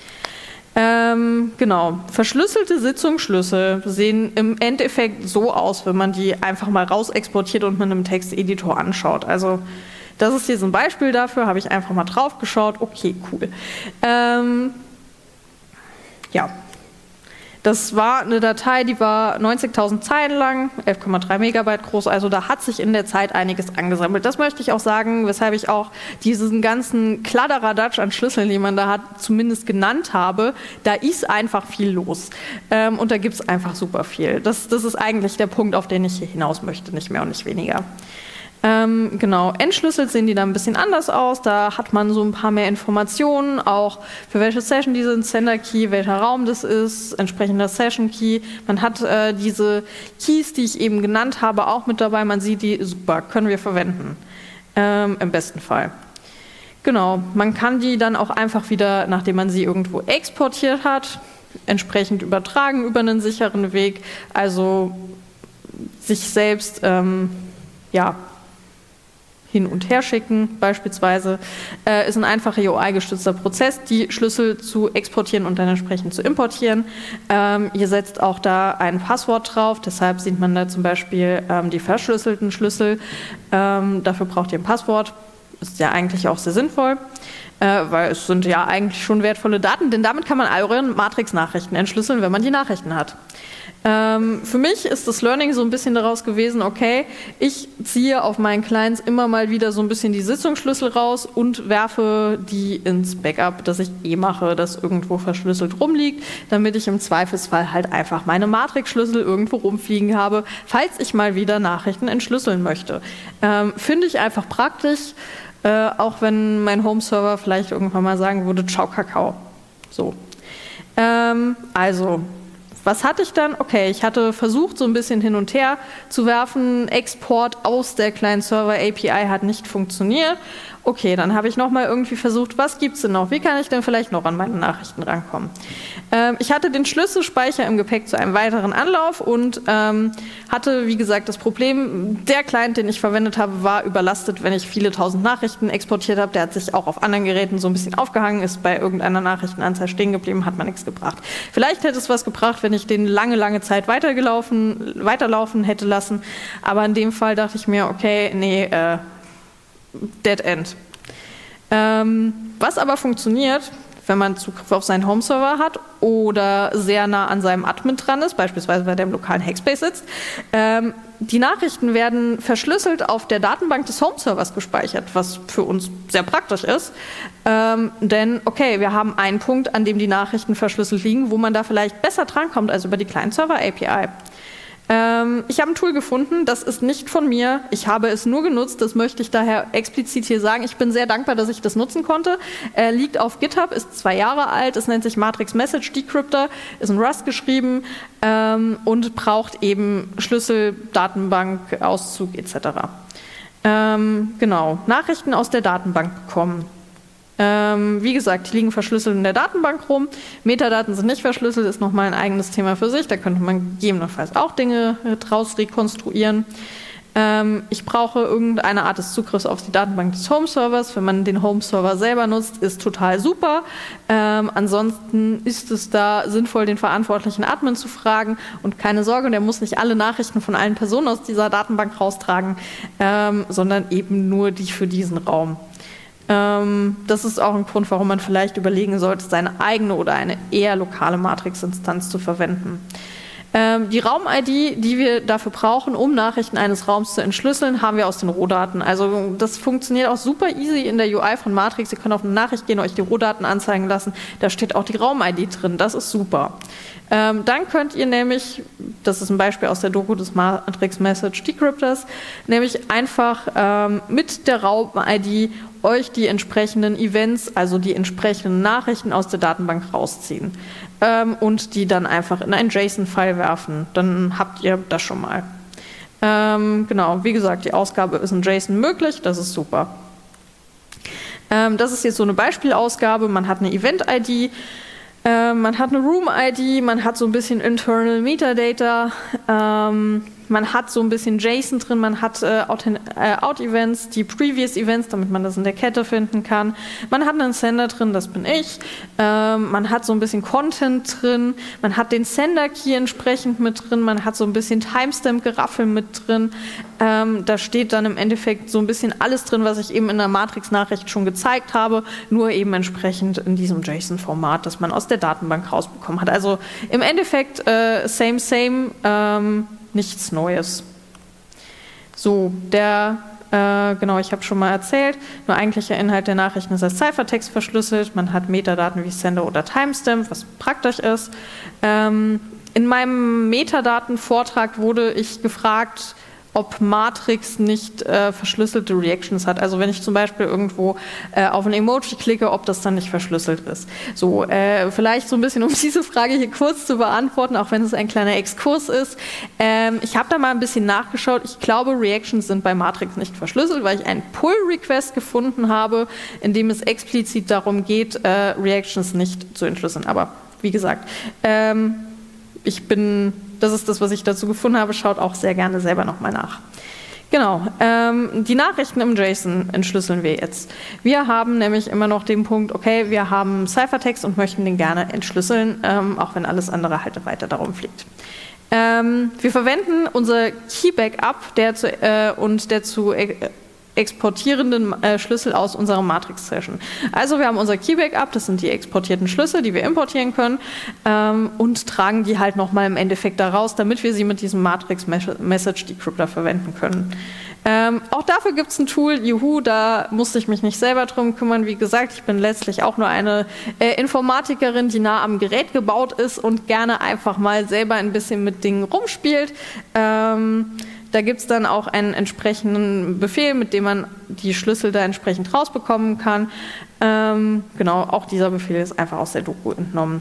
Ähm, genau, verschlüsselte Sitzungsschlüssel sehen im Endeffekt so aus, wenn man die einfach mal raus exportiert und mit einem Texteditor anschaut. Also das ist hier so ein Beispiel dafür, habe ich einfach mal drauf geschaut, okay, cool. Ähm, ja, das war eine Datei, die war neunzigtausend Zeilen lang, elf Komma drei Megabyte groß, also da hat sich in der Zeit einiges angesammelt. Das möchte ich auch sagen, weshalb ich auch diesen ganzen Kladderadatsch an Schlüsseln, die man da hat, zumindest genannt habe. Da ist einfach viel los ähm, und da gibt es einfach super viel. Das, das ist eigentlich der Punkt, auf den ich hier hinaus möchte, nicht mehr und nicht weniger. Ähm, genau, entschlüsselt sehen die dann ein bisschen anders aus, da hat man so ein paar mehr Informationen, auch für welche Session diese Sender Key, welcher Raum das ist, entsprechender Session Key. Man hat äh, diese Keys, die ich eben genannt habe, auch mit dabei, man sieht die, super, können wir verwenden, ähm, im besten Fall. Genau, man kann die dann auch einfach wieder, nachdem man sie irgendwo exportiert hat, entsprechend übertragen über einen sicheren Weg, also sich selbst, ähm, ja, hin und her schicken beispielsweise, äh, ist ein einfacher U I-gestützter Prozess, die Schlüssel zu exportieren und dann entsprechend zu importieren. Ähm, ihr setzt auch da ein Passwort drauf, deshalb sieht man da zum Beispiel ähm, die verschlüsselten Schlüssel. Ähm, dafür braucht ihr ein Passwort, ist ja eigentlich auch sehr sinnvoll, äh, weil es sind ja eigentlich schon wertvolle Daten, denn damit kann man eure Matrix-Nachrichten entschlüsseln, wenn man die Nachrichten hat. Ähm, für mich ist das Learning so ein bisschen daraus gewesen, okay, ich ziehe auf meinen Clients immer mal wieder so ein bisschen die Sitzungsschlüssel raus und werfe die ins Backup, das ich eh mache, das irgendwo verschlüsselt rumliegt, damit ich im Zweifelsfall halt einfach meine Matrix-Schlüssel irgendwo rumfliegen habe, falls ich mal wieder Nachrichten entschlüsseln möchte. Ähm, finde ich einfach praktisch, äh, auch wenn mein Home-Server vielleicht irgendwann mal sagen würde, ciao Kakao. So. Ähm, also, was hatte ich dann? Okay, ich hatte versucht, so ein bisschen hin und her zu werfen. Export aus der Client-Server-A P I hat nicht funktioniert. Okay, dann habe ich nochmal irgendwie versucht, was gibt es denn noch? Wie kann ich denn vielleicht noch an meine Nachrichten rankommen? Ähm, ich hatte den Schlüsselspeicher im Gepäck zu einem weiteren Anlauf und ähm, hatte, wie gesagt, das Problem, der Client, den ich verwendet habe, war überlastet, wenn ich viele tausend Nachrichten exportiert habe. Der hat sich auch auf anderen Geräten so ein bisschen aufgehangen, ist bei irgendeiner Nachrichtenanzahl stehen geblieben, hat mir nichts gebracht. Vielleicht hätte es was gebracht, wenn ich den lange, lange Zeit weitergelaufen, weiterlaufen hätte lassen, aber in dem Fall dachte ich mir, okay, nee, äh, Dead End. Ähm, was aber funktioniert, wenn man Zugriff auf seinen Home-Server hat oder sehr nah an seinem Admin dran ist, beispielsweise weil der im lokalen Hackspace sitzt, ähm, die Nachrichten werden verschlüsselt auf der Datenbank des Home-Servers gespeichert, was für uns sehr praktisch ist. Ähm, denn, okay, wir haben einen Punkt, an dem die Nachrichten verschlüsselt liegen, wo man da vielleicht besser drankommt als über die Client-Server-A P I. Ähm, ich habe ein Tool gefunden, das ist nicht von mir, ich habe es nur genutzt, das möchte ich daher explizit hier sagen. Ich bin sehr dankbar, dass ich das nutzen konnte. Äh, liegt auf GitHub, ist zwei Jahre alt, es nennt sich Matrix Message Decryptor, ist in Rust geschrieben ähm, und braucht eben Schlüssel, Datenbank, Auszug et cetera. Ähm, genau, Nachrichten aus der Datenbank bekommen. Ähm, wie gesagt, die liegen verschlüsselt in der Datenbank rum. Metadaten sind nicht verschlüsselt, ist nochmal ein eigenes Thema für sich. Da könnte man gegebenenfalls auch Dinge draus rekonstruieren. Ähm, ich brauche irgendeine Art des Zugriffs auf die Datenbank des Home-Servers. Wenn man den Home-Server selber nutzt, ist total super. Ähm, ansonsten ist es da sinnvoll, den verantwortlichen Admin zu fragen. Und keine Sorge, der muss nicht alle Nachrichten von allen Personen aus dieser Datenbank raustragen, ähm, sondern eben nur die für diesen Raum. Das ist auch ein Grund, warum man vielleicht überlegen sollte, seine eigene oder eine eher lokale Matrix-Instanz zu verwenden. Die Raum-I D, die wir dafür brauchen, um Nachrichten eines Raums zu entschlüsseln, haben wir aus den Rohdaten. Also das funktioniert auch super easy in der U I von Matrix. Ihr könnt auf eine Nachricht gehen, euch die Rohdaten anzeigen lassen. Da steht auch die Raum-I D drin. Das ist super. Ähm, dann könnt ihr nämlich, das ist ein Beispiel aus der Doku des Matrix Message Decryptors, nämlich einfach ähm, mit der Raum-I D euch die entsprechenden Events, also die entsprechenden Nachrichten aus der Datenbank rausziehen ähm, und die dann einfach in einen JSON-File werfen. Dann habt ihr das schon mal. Ähm, genau, wie gesagt, die Ausgabe ist in JSON möglich, das ist super. Ähm, das ist jetzt so eine Beispielausgabe. Man hat eine Event-I D, äh, man hat eine Room-I D, man hat so ein bisschen Internal Metadata, ähm, man hat so ein bisschen JSON drin, man hat äh, Out-Events, die Previous Events, damit man das in der Kette finden kann. Man hat einen Sender drin, das bin ich. Ähm, man hat so ein bisschen Content drin, man hat den Sender-Key entsprechend mit drin, man hat so ein bisschen Timestamp-Geraffel mit drin. Ähm, da steht dann im Endeffekt so ein bisschen alles drin, was ich eben in der Matrix-Nachricht schon gezeigt habe, nur eben entsprechend in diesem JSON-Format, das man aus der Datenbank rausbekommen hat. Also im Endeffekt äh, same, same, ähm, nichts Neues. So, der, äh, genau, ich habe schon mal erzählt, nur eigentlicher Inhalt der Nachrichten ist als Ciphertext verschlüsselt. Man hat Metadaten wie Sender oder Timestamp, was praktisch ist. Ähm, in meinem Metadaten-Vortrag wurde ich gefragt, ob Matrix nicht äh, verschlüsselte Reactions hat. Also wenn ich zum Beispiel irgendwo äh, auf ein Emoji klicke, ob das dann nicht verschlüsselt ist. So, äh, vielleicht so ein bisschen, um diese Frage hier kurz zu beantworten, auch wenn es ein kleiner Exkurs ist. Ähm, ich habe da mal ein bisschen nachgeschaut. Ich glaube, Reactions sind bei Matrix nicht verschlüsselt, weil ich einen Pull-Request gefunden habe, in dem es explizit darum geht, äh, Reactions nicht zu entschlüsseln. Aber wie gesagt, ähm, ich bin... Das ist das, was ich dazu gefunden habe. Schaut auch sehr gerne selber nochmal nach. Genau, ähm, die Nachrichten im JSON entschlüsseln wir jetzt. Wir haben nämlich immer noch den Punkt, okay, wir haben Ciphertext und möchten den gerne entschlüsseln, ähm, auch wenn alles andere halt weiter darum fliegt. Ähm, wir verwenden unser Key-Backup der zu, äh, und der zu äh, exportierenden äh, Schlüssel aus unserer Matrix-Session. Also wir haben unser Key-Backup, das sind die exportierten Schlüssel, die wir importieren können, ähm, und tragen die halt nochmal im Endeffekt da raus, damit wir sie mit diesem Matrix-Message-Decryptor verwenden können. Ähm, auch dafür gibt es ein Tool, juhu, da musste ich mich nicht selber drum kümmern. Wie gesagt, ich bin letztlich auch nur eine äh, Informatikerin, die nah am Gerät gebaut ist und gerne einfach mal selber ein bisschen mit Dingen rumspielt. Ähm, Da gibt es dann auch einen entsprechenden Befehl, mit dem man die Schlüssel da entsprechend rausbekommen kann. Ähm, genau, auch dieser Befehl ist einfach aus der Doku entnommen.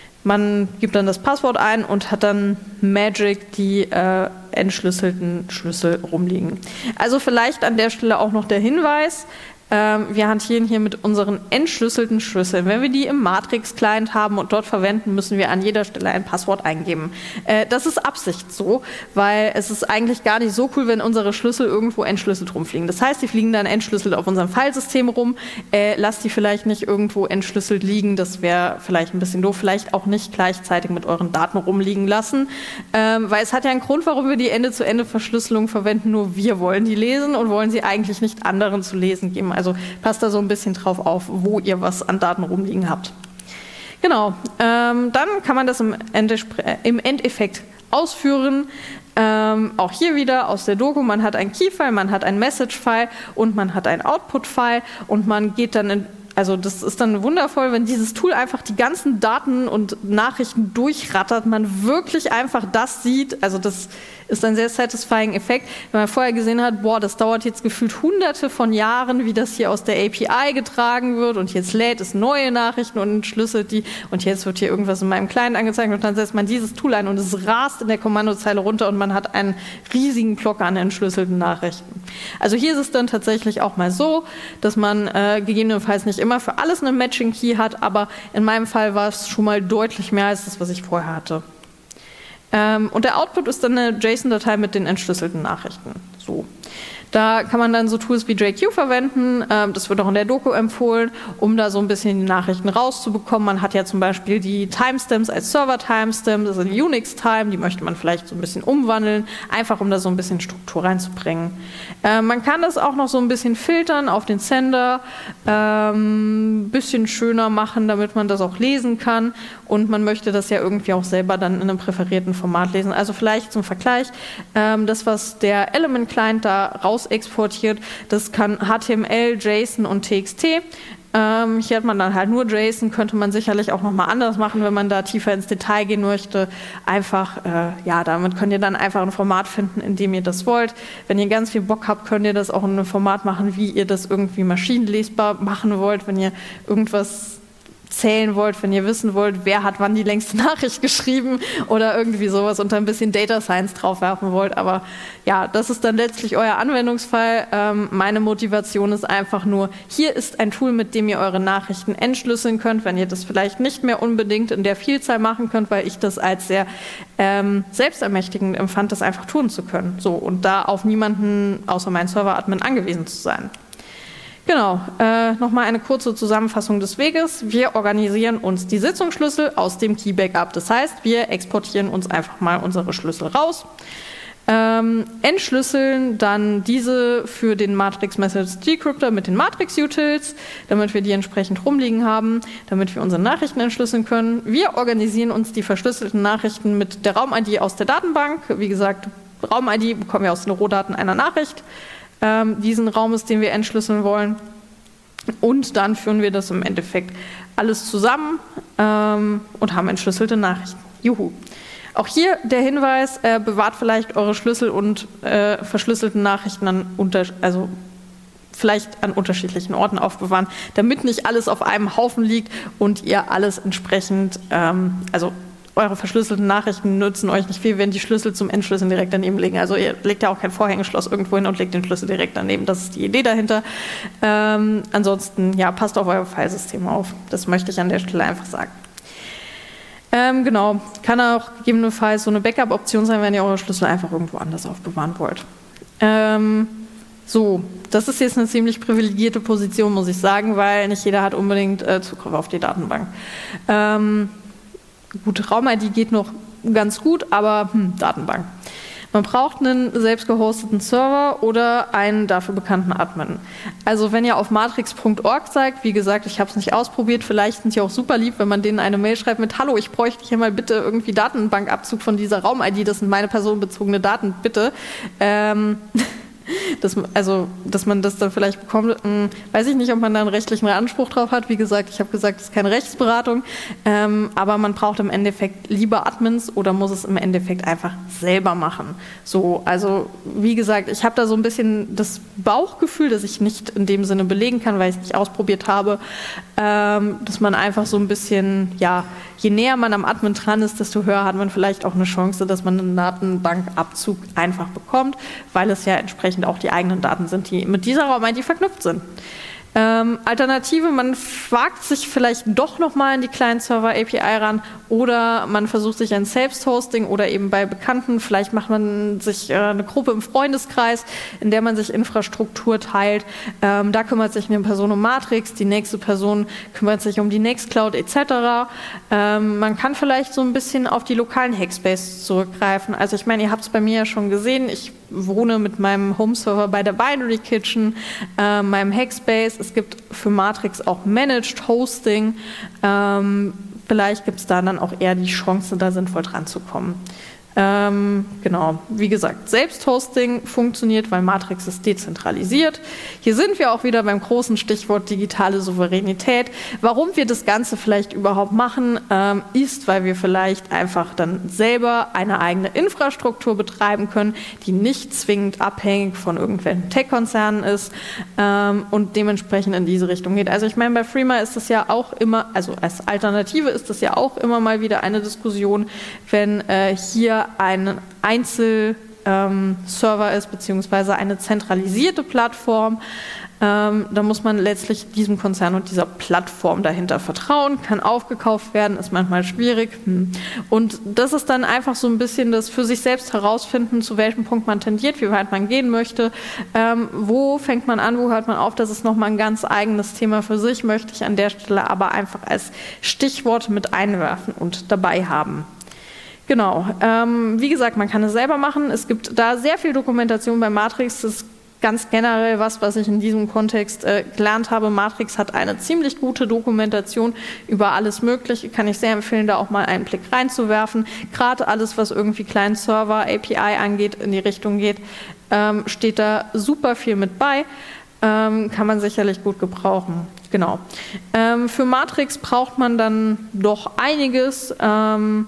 Man gibt dann das Passwort ein und hat dann Magic die äh, entschlüsselten Schlüssel rumliegen. Also vielleicht an der Stelle auch noch der Hinweis, wir hantieren hier mit unseren entschlüsselten Schlüsseln. Wenn wir die im Matrix-Client haben und dort verwenden, müssen wir an jeder Stelle ein Passwort eingeben. Das ist Absicht so, weil es ist eigentlich gar nicht so cool, wenn unsere Schlüssel irgendwo entschlüsselt rumfliegen. Das heißt, die fliegen dann entschlüsselt auf unserem Filesystem rum. Lasst die vielleicht nicht irgendwo entschlüsselt liegen, das wäre vielleicht ein bisschen doof. Vielleicht auch nicht gleichzeitig mit euren Daten rumliegen lassen, weil es hat ja einen Grund, warum wir die Ende-zu-Ende-Verschlüsselung verwenden. Nur wir wollen die lesen und wollen sie eigentlich nicht anderen zu lesen geben. Also passt da so ein bisschen drauf auf, wo ihr was an Daten rumliegen habt. Genau, ähm, dann kann man das im, Ende, äh, im Endeffekt ausführen. Ähm, auch hier wieder aus der Doku, man hat ein Key-File, man hat ein Message-File und man hat ein Output-File und man geht dann in Also das ist dann wundervoll, wenn dieses Tool einfach die ganzen Daten und Nachrichten durchrattert, man wirklich einfach das sieht. Also das ist ein sehr satisfying Effekt, wenn man vorher gesehen hat, boah, das dauert jetzt gefühlt hunderte von Jahren, wie das hier aus der A P I getragen wird und jetzt lädt es neue Nachrichten und entschlüsselt die und jetzt wird hier irgendwas in meinem Client angezeigt und dann setzt man dieses Tool ein und es rast in der Kommandozeile runter und man hat einen riesigen Block an entschlüsselten Nachrichten. Also hier ist es dann tatsächlich auch mal so, dass man äh, gegebenenfalls nicht immer für alles einen Matching Key hat, aber in meinem Fall war es schon mal deutlich mehr als das, was ich vorher hatte. Ähm, und der Output ist dann eine JSON-Datei mit den entschlüsselten Nachrichten. So. Da kann man dann so Tools wie J Q verwenden, ähm, das wird auch in der Doku empfohlen, um da so ein bisschen die Nachrichten rauszubekommen. Man hat ja zum Beispiel die Timestamps als Server-Timestamp, das ist eine Unix-Time, die möchte man vielleicht so ein bisschen umwandeln, einfach um da so ein bisschen Struktur reinzubringen. Ähm, man kann das auch noch so ein bisschen filtern auf den Sender, ähm, ein bisschen schöner machen, damit man das auch lesen kann und man möchte das ja irgendwie auch selber dann in einem präferierten Format lesen. Also vielleicht zum Vergleich, ähm, das, was der Element-Client da raus exportiert, das kann H T M L, JSON und T X T. Ähm, hier hat man dann halt nur JSON, könnte man sicherlich auch nochmal anders machen, wenn man da tiefer ins Detail gehen möchte. Einfach, äh, ja, damit könnt ihr dann einfach ein Format finden, in dem ihr das wollt. Wenn ihr ganz viel Bock habt, könnt ihr das auch in einem Format machen, wie ihr das irgendwie maschinenlesbar machen wollt. Wenn ihr irgendwas zählen wollt, wenn ihr wissen wollt, wer hat wann die längste Nachricht geschrieben oder irgendwie sowas und da ein bisschen Data Science draufwerfen wollt. Aber ja, das ist dann letztlich euer Anwendungsfall. Ähm, meine Motivation ist einfach nur, hier ist ein Tool, mit dem ihr eure Nachrichten entschlüsseln könnt, wenn ihr das vielleicht nicht mehr unbedingt in der Vielzahl machen könnt, weil ich das als sehr ähm, selbstermächtigend empfand, das einfach tun zu können. So, und da auf niemanden außer meinen Server-Admin angewiesen zu sein. Genau, äh, nochmal eine kurze Zusammenfassung des Weges. Wir organisieren uns die Sitzungsschlüssel aus dem Key Backup. Das heißt, wir exportieren uns einfach mal unsere Schlüssel raus, ähm, entschlüsseln dann diese für den Matrix Message Decryptor mit den Matrix Utils, damit wir die entsprechend rumliegen haben, damit wir unsere Nachrichten entschlüsseln können. Wir organisieren uns die verschlüsselten Nachrichten mit der Raum-I D aus der Datenbank. Wie gesagt, Raum-I D bekommen wir aus den Rohdaten einer Nachricht. Ähm, diesen Raum ist, den wir entschlüsseln wollen. Und dann führen wir das im Endeffekt alles zusammen ähm, und haben entschlüsselte Nachrichten. Juhu. Auch hier der Hinweis, äh, bewahrt vielleicht eure Schlüssel und äh, verschlüsselten Nachrichten an unter, also vielleicht an unterschiedlichen Orten aufbewahren, damit nicht alles auf einem Haufen liegt und ihr alles entsprechend, ähm, also eure verschlüsselten Nachrichten nützen euch nicht viel, wenn die Schlüssel zum Entschlüsseln direkt daneben liegen. Also ihr legt ja auch kein Vorhängeschloss irgendwo hin und legt den Schlüssel direkt daneben. Das ist die Idee dahinter. Ähm, ansonsten, ja, passt auf euer Filesystem auf. Das möchte ich an der Stelle einfach sagen. Ähm, genau, kann auch gegebenenfalls so eine Backup-Option sein, wenn ihr eure Schlüssel einfach irgendwo anders aufbewahren wollt. Ähm, so, das ist jetzt eine ziemlich privilegierte Position, muss ich sagen, weil nicht jeder hat unbedingt äh, Zugriff auf die Datenbank. Ähm, Gut, Raum-I D geht noch ganz gut, aber hm, Datenbank. Man braucht einen selbst gehosteten Server oder einen dafür bekannten Admin. Also wenn ihr auf matrix punkt org seid, wie gesagt, ich habe es nicht ausprobiert, vielleicht sind die auch super lieb, wenn man denen eine Mail schreibt mit Hallo, ich bräuchte hier mal bitte irgendwie Datenbankabzug von dieser Raum-I D, das sind meine personenbezogene Daten, bitte. Ähm Dass, also, dass man das dann vielleicht bekommt, mh, weiß ich nicht, ob man da einen rechtlichen Anspruch drauf hat. Wie gesagt, ich habe gesagt, es ist keine Rechtsberatung, ähm, aber man braucht im Endeffekt lieber Admins oder muss es im Endeffekt einfach selber machen. So, also wie gesagt, ich habe da so ein bisschen das Bauchgefühl, das ich nicht in dem Sinne belegen kann, weil ich es nicht ausprobiert habe, ähm, dass man einfach so ein bisschen, ja, je näher man am Admin dran ist, desto höher hat man vielleicht auch eine Chance, dass man einen Datenbankabzug einfach bekommt, weil es ja entsprechend auch die eigenen Daten sind, die mit dieser Raum-I D verknüpft sind. Ähm, Alternative, man wagt sich vielleicht doch nochmal an die Client-Server-A P I ran oder man versucht sich ein Selbst-Hosting oder eben bei Bekannten, vielleicht macht man sich äh, eine Gruppe im Freundeskreis, in der man sich Infrastruktur teilt. Ähm, da kümmert sich eine Person um Matrix, die nächste Person kümmert sich um die Nextcloud et cetera. Ähm, man kann vielleicht so ein bisschen auf die lokalen Hackspace zurückgreifen. Also ich meine, ihr habt es bei mir ja schon gesehen, ich wohne mit meinem Home-Server bei der Binary Kitchen, äh, meinem Hackspace. Es gibt für Matrix auch Managed Hosting. Ähm, vielleicht gibt es da dann auch eher die Chance, da sinnvoll dran zu kommen. Ähm, genau, wie gesagt, Selbsthosting funktioniert, weil Matrix ist dezentralisiert. Hier sind wir auch wieder beim großen Stichwort digitale Souveränität. Warum wir das Ganze vielleicht überhaupt machen, ähm, ist, weil wir vielleicht einfach dann selber eine eigene Infrastruktur betreiben können, die nicht zwingend abhängig von irgendwelchen Tech-Konzernen ist ähm, und dementsprechend in diese Richtung geht. Also ich meine, bei Freema ist das ja auch immer, also als Alternative ist das ja auch immer mal wieder eine Diskussion, wenn äh, hier ein Einzelserver ähm, ist, beziehungsweise eine zentralisierte Plattform. Ähm, da muss man letztlich diesem Konzern und dieser Plattform dahinter vertrauen, kann aufgekauft werden, ist manchmal schwierig. Hm. Und das ist dann einfach so ein bisschen das für sich selbst herausfinden, zu welchem Punkt man tendiert, wie weit man gehen möchte. Ähm, wo fängt man an, wo hört man auf? Das ist nochmal ein ganz eigenes Thema für sich, möchte ich an der Stelle aber einfach als Stichwort mit einwerfen und dabei haben. Genau, ähm, wie gesagt, man kann es selber machen. Es gibt da sehr viel Dokumentation bei Matrix. Das ist ganz generell was, was ich in diesem Kontext äh, gelernt habe. Matrix hat eine ziemlich gute Dokumentation über alles Mögliche. Kann ich sehr empfehlen, da auch mal einen Blick reinzuwerfen. Gerade alles, was irgendwie Client-Server, A P I angeht, in die Richtung geht, ähm, steht da super viel mit bei. Ähm, kann man sicherlich gut gebrauchen. Genau. Ähm, für Matrix braucht man dann doch einiges. Ähm,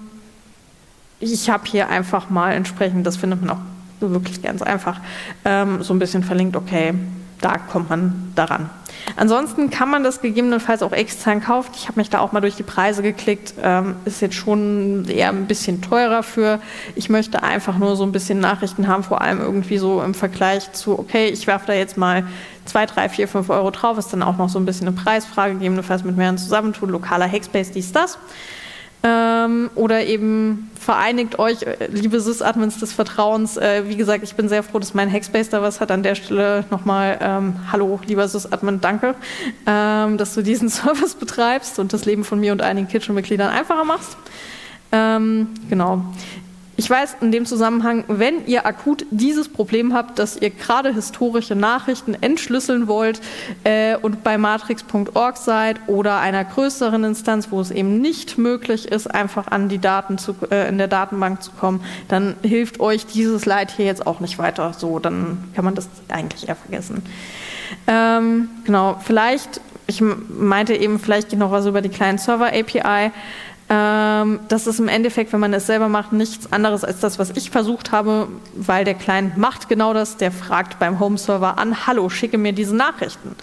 Ich habe hier einfach mal entsprechend, das findet man auch wirklich ganz einfach, ähm, so ein bisschen verlinkt, okay, da kommt man daran. Ansonsten kann man das gegebenenfalls auch extern kaufen. Ich habe mich da auch mal durch die Preise geklickt. Ähm, ist jetzt schon eher ein bisschen teurer für. Ich möchte einfach nur so ein bisschen Nachrichten haben, vor allem irgendwie so im Vergleich zu, okay, ich werfe da jetzt mal zwei, drei, vier, fünf Euro drauf. Ist dann auch noch so ein bisschen eine Preisfrage, gegebenenfalls mit mehreren zusammentun, lokaler Hackspace, dies, das. Ähm, oder eben vereinigt euch, liebe Sys-Admins des Vertrauens. Äh, wie gesagt, ich bin sehr froh, dass mein Hackspace da was hat. An der Stelle nochmal, ähm, hallo, lieber Sys-Admin, danke, ähm, dass du diesen Service betreibst und das Leben von mir und einigen Kitchen-Mitgliedern einfacher machst. Ähm, genau. Ich weiß in dem Zusammenhang, wenn ihr akut dieses Problem habt, dass ihr gerade historische Nachrichten entschlüsseln wollt äh, und bei matrix punkt org seid oder einer größeren Instanz, wo es eben nicht möglich ist, einfach an die Daten zu, äh, in der Datenbank zu kommen, dann hilft euch dieses Leid hier jetzt auch nicht weiter. So, dann kann man das eigentlich eher vergessen. Ähm, genau, vielleicht, ich meinte eben, vielleicht geht noch was über die Client-Server-A P I. Das ist im Endeffekt, wenn man es selber macht, nichts anderes als das, was ich versucht habe, weil der Client macht genau das, der fragt beim Home-Server an, hallo, schicke mir diese Nachrichten.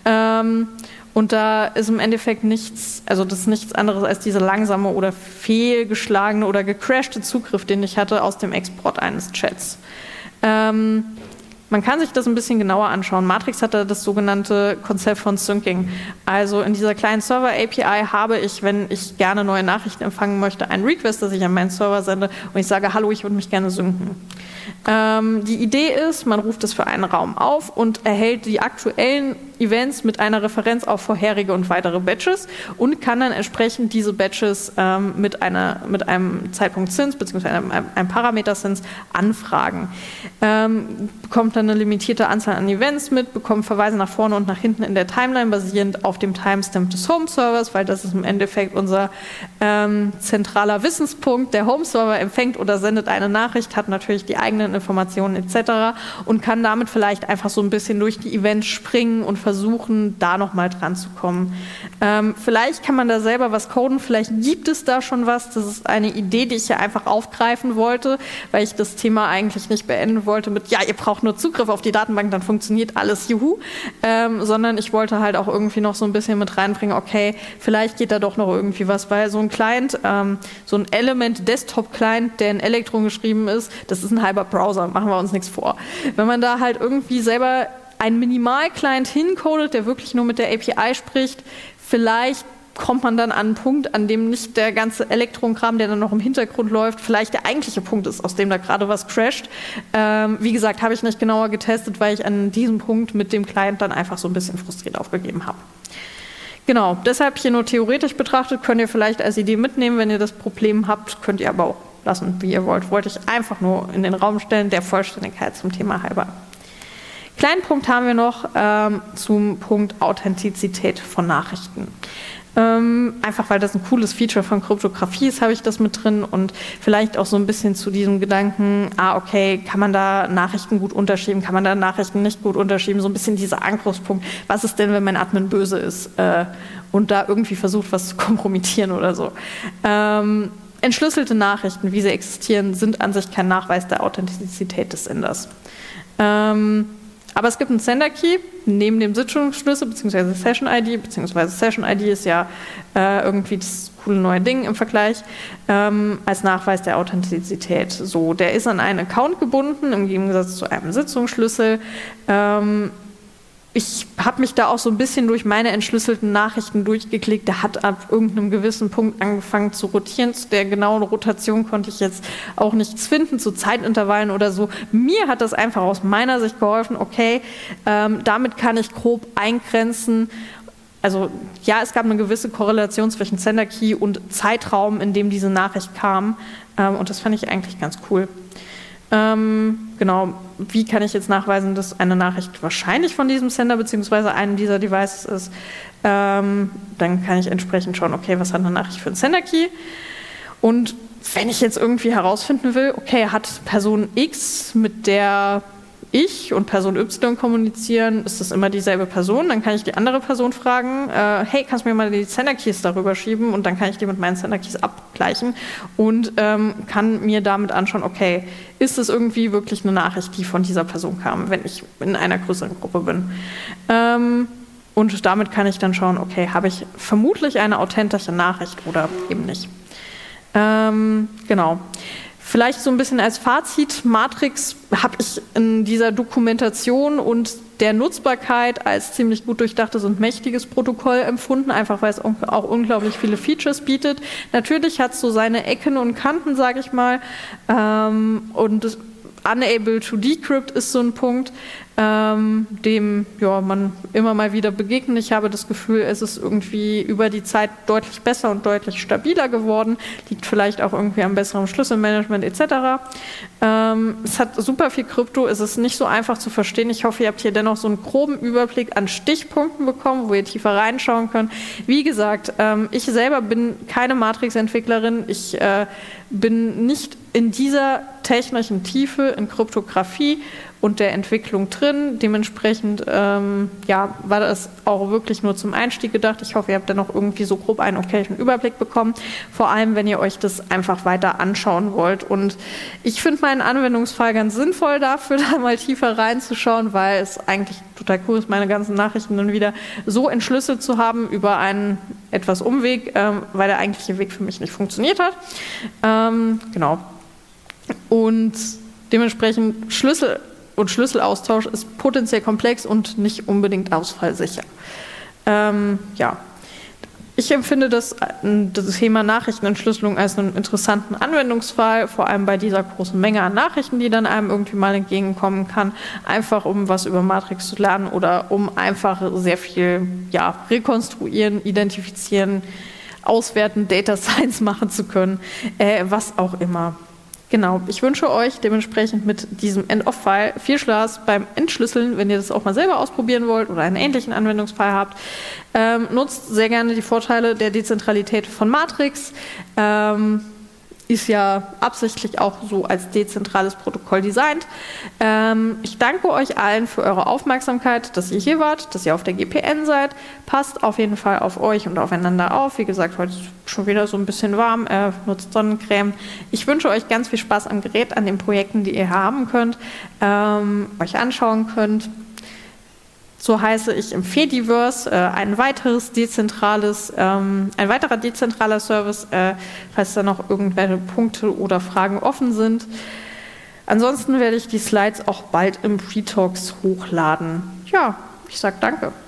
Und da ist im Endeffekt nichts, also das ist nichts anderes als dieser langsame oder fehlgeschlagene oder gecrashte Zugriff, den ich hatte aus dem Export eines Chats. Man kann sich das ein bisschen genauer anschauen. Matrix hatte das sogenannte Konzept von Syncing. Also in dieser kleinen Server-A P I habe ich, wenn ich gerne neue Nachrichten empfangen möchte, einen Request, das ich an meinen Server sende und ich sage, hallo, ich würde mich gerne synken. Ähm, die Idee ist, man ruft es für einen Raum auf und erhält die aktuellen Events mit einer Referenz auf vorherige und weitere Batches und kann dann entsprechend diese Batches ähm, mit, einer, mit einem Zeitpunkt Sins bzw. einem, einem Parameter Sins anfragen. Ähm, bekommt dann eine limitierte Anzahl an Events mit, bekommt Verweise nach vorne und nach hinten in der Timeline basierend auf dem Timestamp des Home-Servers, weil das ist im Endeffekt unser ähm, zentraler Wissenspunkt. Der Home-Server empfängt oder sendet eine Nachricht, hat natürlich die eigenen Informationen et cetera und kann damit vielleicht einfach so ein bisschen durch die Events springen und versuchen, da nochmal dran zu kommen. Ähm, vielleicht kann man da selber was coden, vielleicht gibt es da schon was. Das ist eine Idee, die ich hier einfach aufgreifen wollte, weil ich das Thema eigentlich nicht beenden wollte mit, ja, ihr braucht nur Zugriff auf die Datenbank, dann funktioniert alles, juhu. Ähm, sondern ich wollte halt auch irgendwie noch so ein bisschen mit reinbringen, okay, vielleicht geht da doch noch irgendwie was, weil so ein Client, ähm, so ein Element-Desktop-Client, der in Electron geschrieben ist, das ist ein halber Browser, machen wir uns nichts vor. Wenn man da halt irgendwie selber einen Minimal-Client hincodet, der wirklich nur mit der A P I spricht, vielleicht kommt man dann an einen Punkt, an dem nicht der ganze Elektronkram, der dann noch im Hintergrund läuft, vielleicht der eigentliche Punkt ist, aus dem da gerade was crasht. Ähm, wie gesagt, habe ich nicht genauer getestet, weil ich an diesem Punkt mit dem Client dann einfach so ein bisschen frustriert aufgegeben habe. Genau, deshalb hier nur theoretisch betrachtet, könnt ihr vielleicht als Idee mitnehmen, wenn ihr das Problem habt, könnt ihr aber auch lassen, wie ihr wollt. Wollte ich einfach nur in den Raum stellen, der Vollständigkeit zum Thema halber. Kleinen Punkt haben wir noch ähm, zum Punkt Authentizität von Nachrichten. Ähm, einfach weil das ein cooles Feature von Kryptographie ist, habe ich das mit drin und vielleicht auch so ein bisschen zu diesem Gedanken, ah okay, kann man da Nachrichten gut unterschieben, kann man da Nachrichten nicht gut unterschieben, so ein bisschen dieser Angriffspunkt, was ist denn, wenn mein Admin böse ist äh, und da irgendwie versucht, was zu kompromittieren oder so. Ähm, entschlüsselte Nachrichten, wie sie existieren, sind an sich kein Nachweis der Authentizität des Senders. Ähm, Aber es gibt einen Sender-Key neben dem Sitzungsschlüssel bzw. Session-I D, beziehungsweise Session-I D ist ja äh, irgendwie das coole neue Ding im Vergleich, ähm, als Nachweis der Authentizität. So, der ist an einen Account gebunden, im Gegensatz zu einem Sitzungsschlüssel. Ähm, Ich habe mich da auch so ein bisschen durch meine entschlüsselten Nachrichten durchgeklickt. Der hat ab irgendeinem gewissen Punkt angefangen zu rotieren. Zu der genauen Rotation konnte ich jetzt auch nichts finden, zu Zeitintervallen oder so. Mir hat das einfach aus meiner Sicht geholfen, okay, ähm, damit kann ich grob eingrenzen. Also ja, es gab eine gewisse Korrelation zwischen Sender Key und Zeitraum, in dem diese Nachricht kam. Ähm, und das fand ich eigentlich ganz cool. Ähm, genau, wie kann ich jetzt nachweisen, dass eine Nachricht wahrscheinlich von diesem Sender bzw. einem dieser Devices ist? Ähm, dann kann ich entsprechend schauen, okay, was hat eine Nachricht für einen Sender-Key? Und wenn ich jetzt irgendwie herausfinden will, okay, hat Person X mit der ich und Person Y kommunizieren, ist das immer dieselbe Person. Dann kann ich die andere Person fragen, äh, hey, kannst du mir mal die Sender Keys darüber schieben? Und dann kann ich die mit meinen Sender Keys abgleichen und ähm, kann mir damit anschauen, okay, ist es irgendwie wirklich eine Nachricht, die von dieser Person kam, wenn ich in einer größeren Gruppe bin. Ähm, und damit kann ich dann schauen, okay, habe ich vermutlich eine authentische Nachricht oder eben nicht. Ähm, genau. Vielleicht so ein bisschen als Fazit, Matrix habe ich in dieser Dokumentation und der Nutzbarkeit als ziemlich gut durchdachtes und mächtiges Protokoll empfunden, einfach weil es auch unglaublich viele Features bietet. Natürlich hat es so seine Ecken und Kanten, sage ich mal, ähm, und Unable to Decrypt ist so ein Punkt, ähm, dem ja, man immer mal wieder begegnet. Ich habe das Gefühl, es ist irgendwie über die Zeit deutlich besser und deutlich stabiler geworden. Liegt vielleicht auch irgendwie am besseren Schlüsselmanagement et cetera. Ähm, es hat super viel Krypto, es ist nicht so einfach zu verstehen. Ich hoffe, ihr habt hier dennoch so einen groben Überblick an Stichpunkten bekommen, wo ihr tiefer reinschauen könnt. Wie gesagt, ähm, ich selber bin keine Matrix-Entwicklerin. Ich äh, bin nicht in dieser technischen Tiefe in Kryptographie und der Entwicklung drin. Dementsprechend ähm, ja, war das auch wirklich nur zum Einstieg gedacht. Ich hoffe, ihr habt dann noch irgendwie so grob einen okayischen Überblick bekommen. Vor allem, wenn ihr euch das einfach weiter anschauen wollt. Und ich finde meinen Anwendungsfall ganz sinnvoll dafür, da mal tiefer reinzuschauen, weil es eigentlich total cool ist, meine ganzen Nachrichten dann wieder so entschlüsselt zu haben über einen etwas Umweg, ähm, weil der eigentliche Weg für mich nicht funktioniert hat. Ähm, genau. Und dementsprechend Schlüssel und Schlüsselaustausch ist potenziell komplex und nicht unbedingt ausfallsicher. Ähm, ja, ich empfinde das, das Thema Nachrichtenentschlüsselung als einen interessanten Anwendungsfall, vor allem bei dieser großen Menge an Nachrichten, die dann einem irgendwie mal entgegenkommen kann, einfach um was über Matrix zu lernen oder um einfach sehr viel ja, rekonstruieren, identifizieren, auswerten, Data Science machen zu können, äh, was auch immer. Genau, ich wünsche euch dementsprechend mit diesem End-of-File viel Spaß beim Entschlüsseln, wenn ihr das auch mal selber ausprobieren wollt oder einen ähnlichen Anwendungsfall habt. Ähm, nutzt sehr gerne die Vorteile der Dezentralität von Matrix. Ähm, ist ja absichtlich auch so als dezentrales Protokoll designt. Ähm, ich danke euch allen für eure Aufmerksamkeit, dass ihr hier wart, dass ihr auf der G P N seid. Passt auf jeden Fall auf euch und aufeinander auf. Wie gesagt, heute ist schon wieder so ein bisschen warm. Äh, nutzt Sonnencreme. Ich wünsche euch ganz viel Spaß am Gerät, an den Projekten, die ihr haben könnt, ähm, euch anschauen könnt. So heiße ich im Fediverse, äh, ein weiteres dezentrales, ähm, ein weiterer dezentraler Service, äh, falls da noch irgendwelche Punkte oder Fragen offen sind. Ansonsten werde ich die Slides auch bald im Free Talks hochladen. Ja, ich sage danke.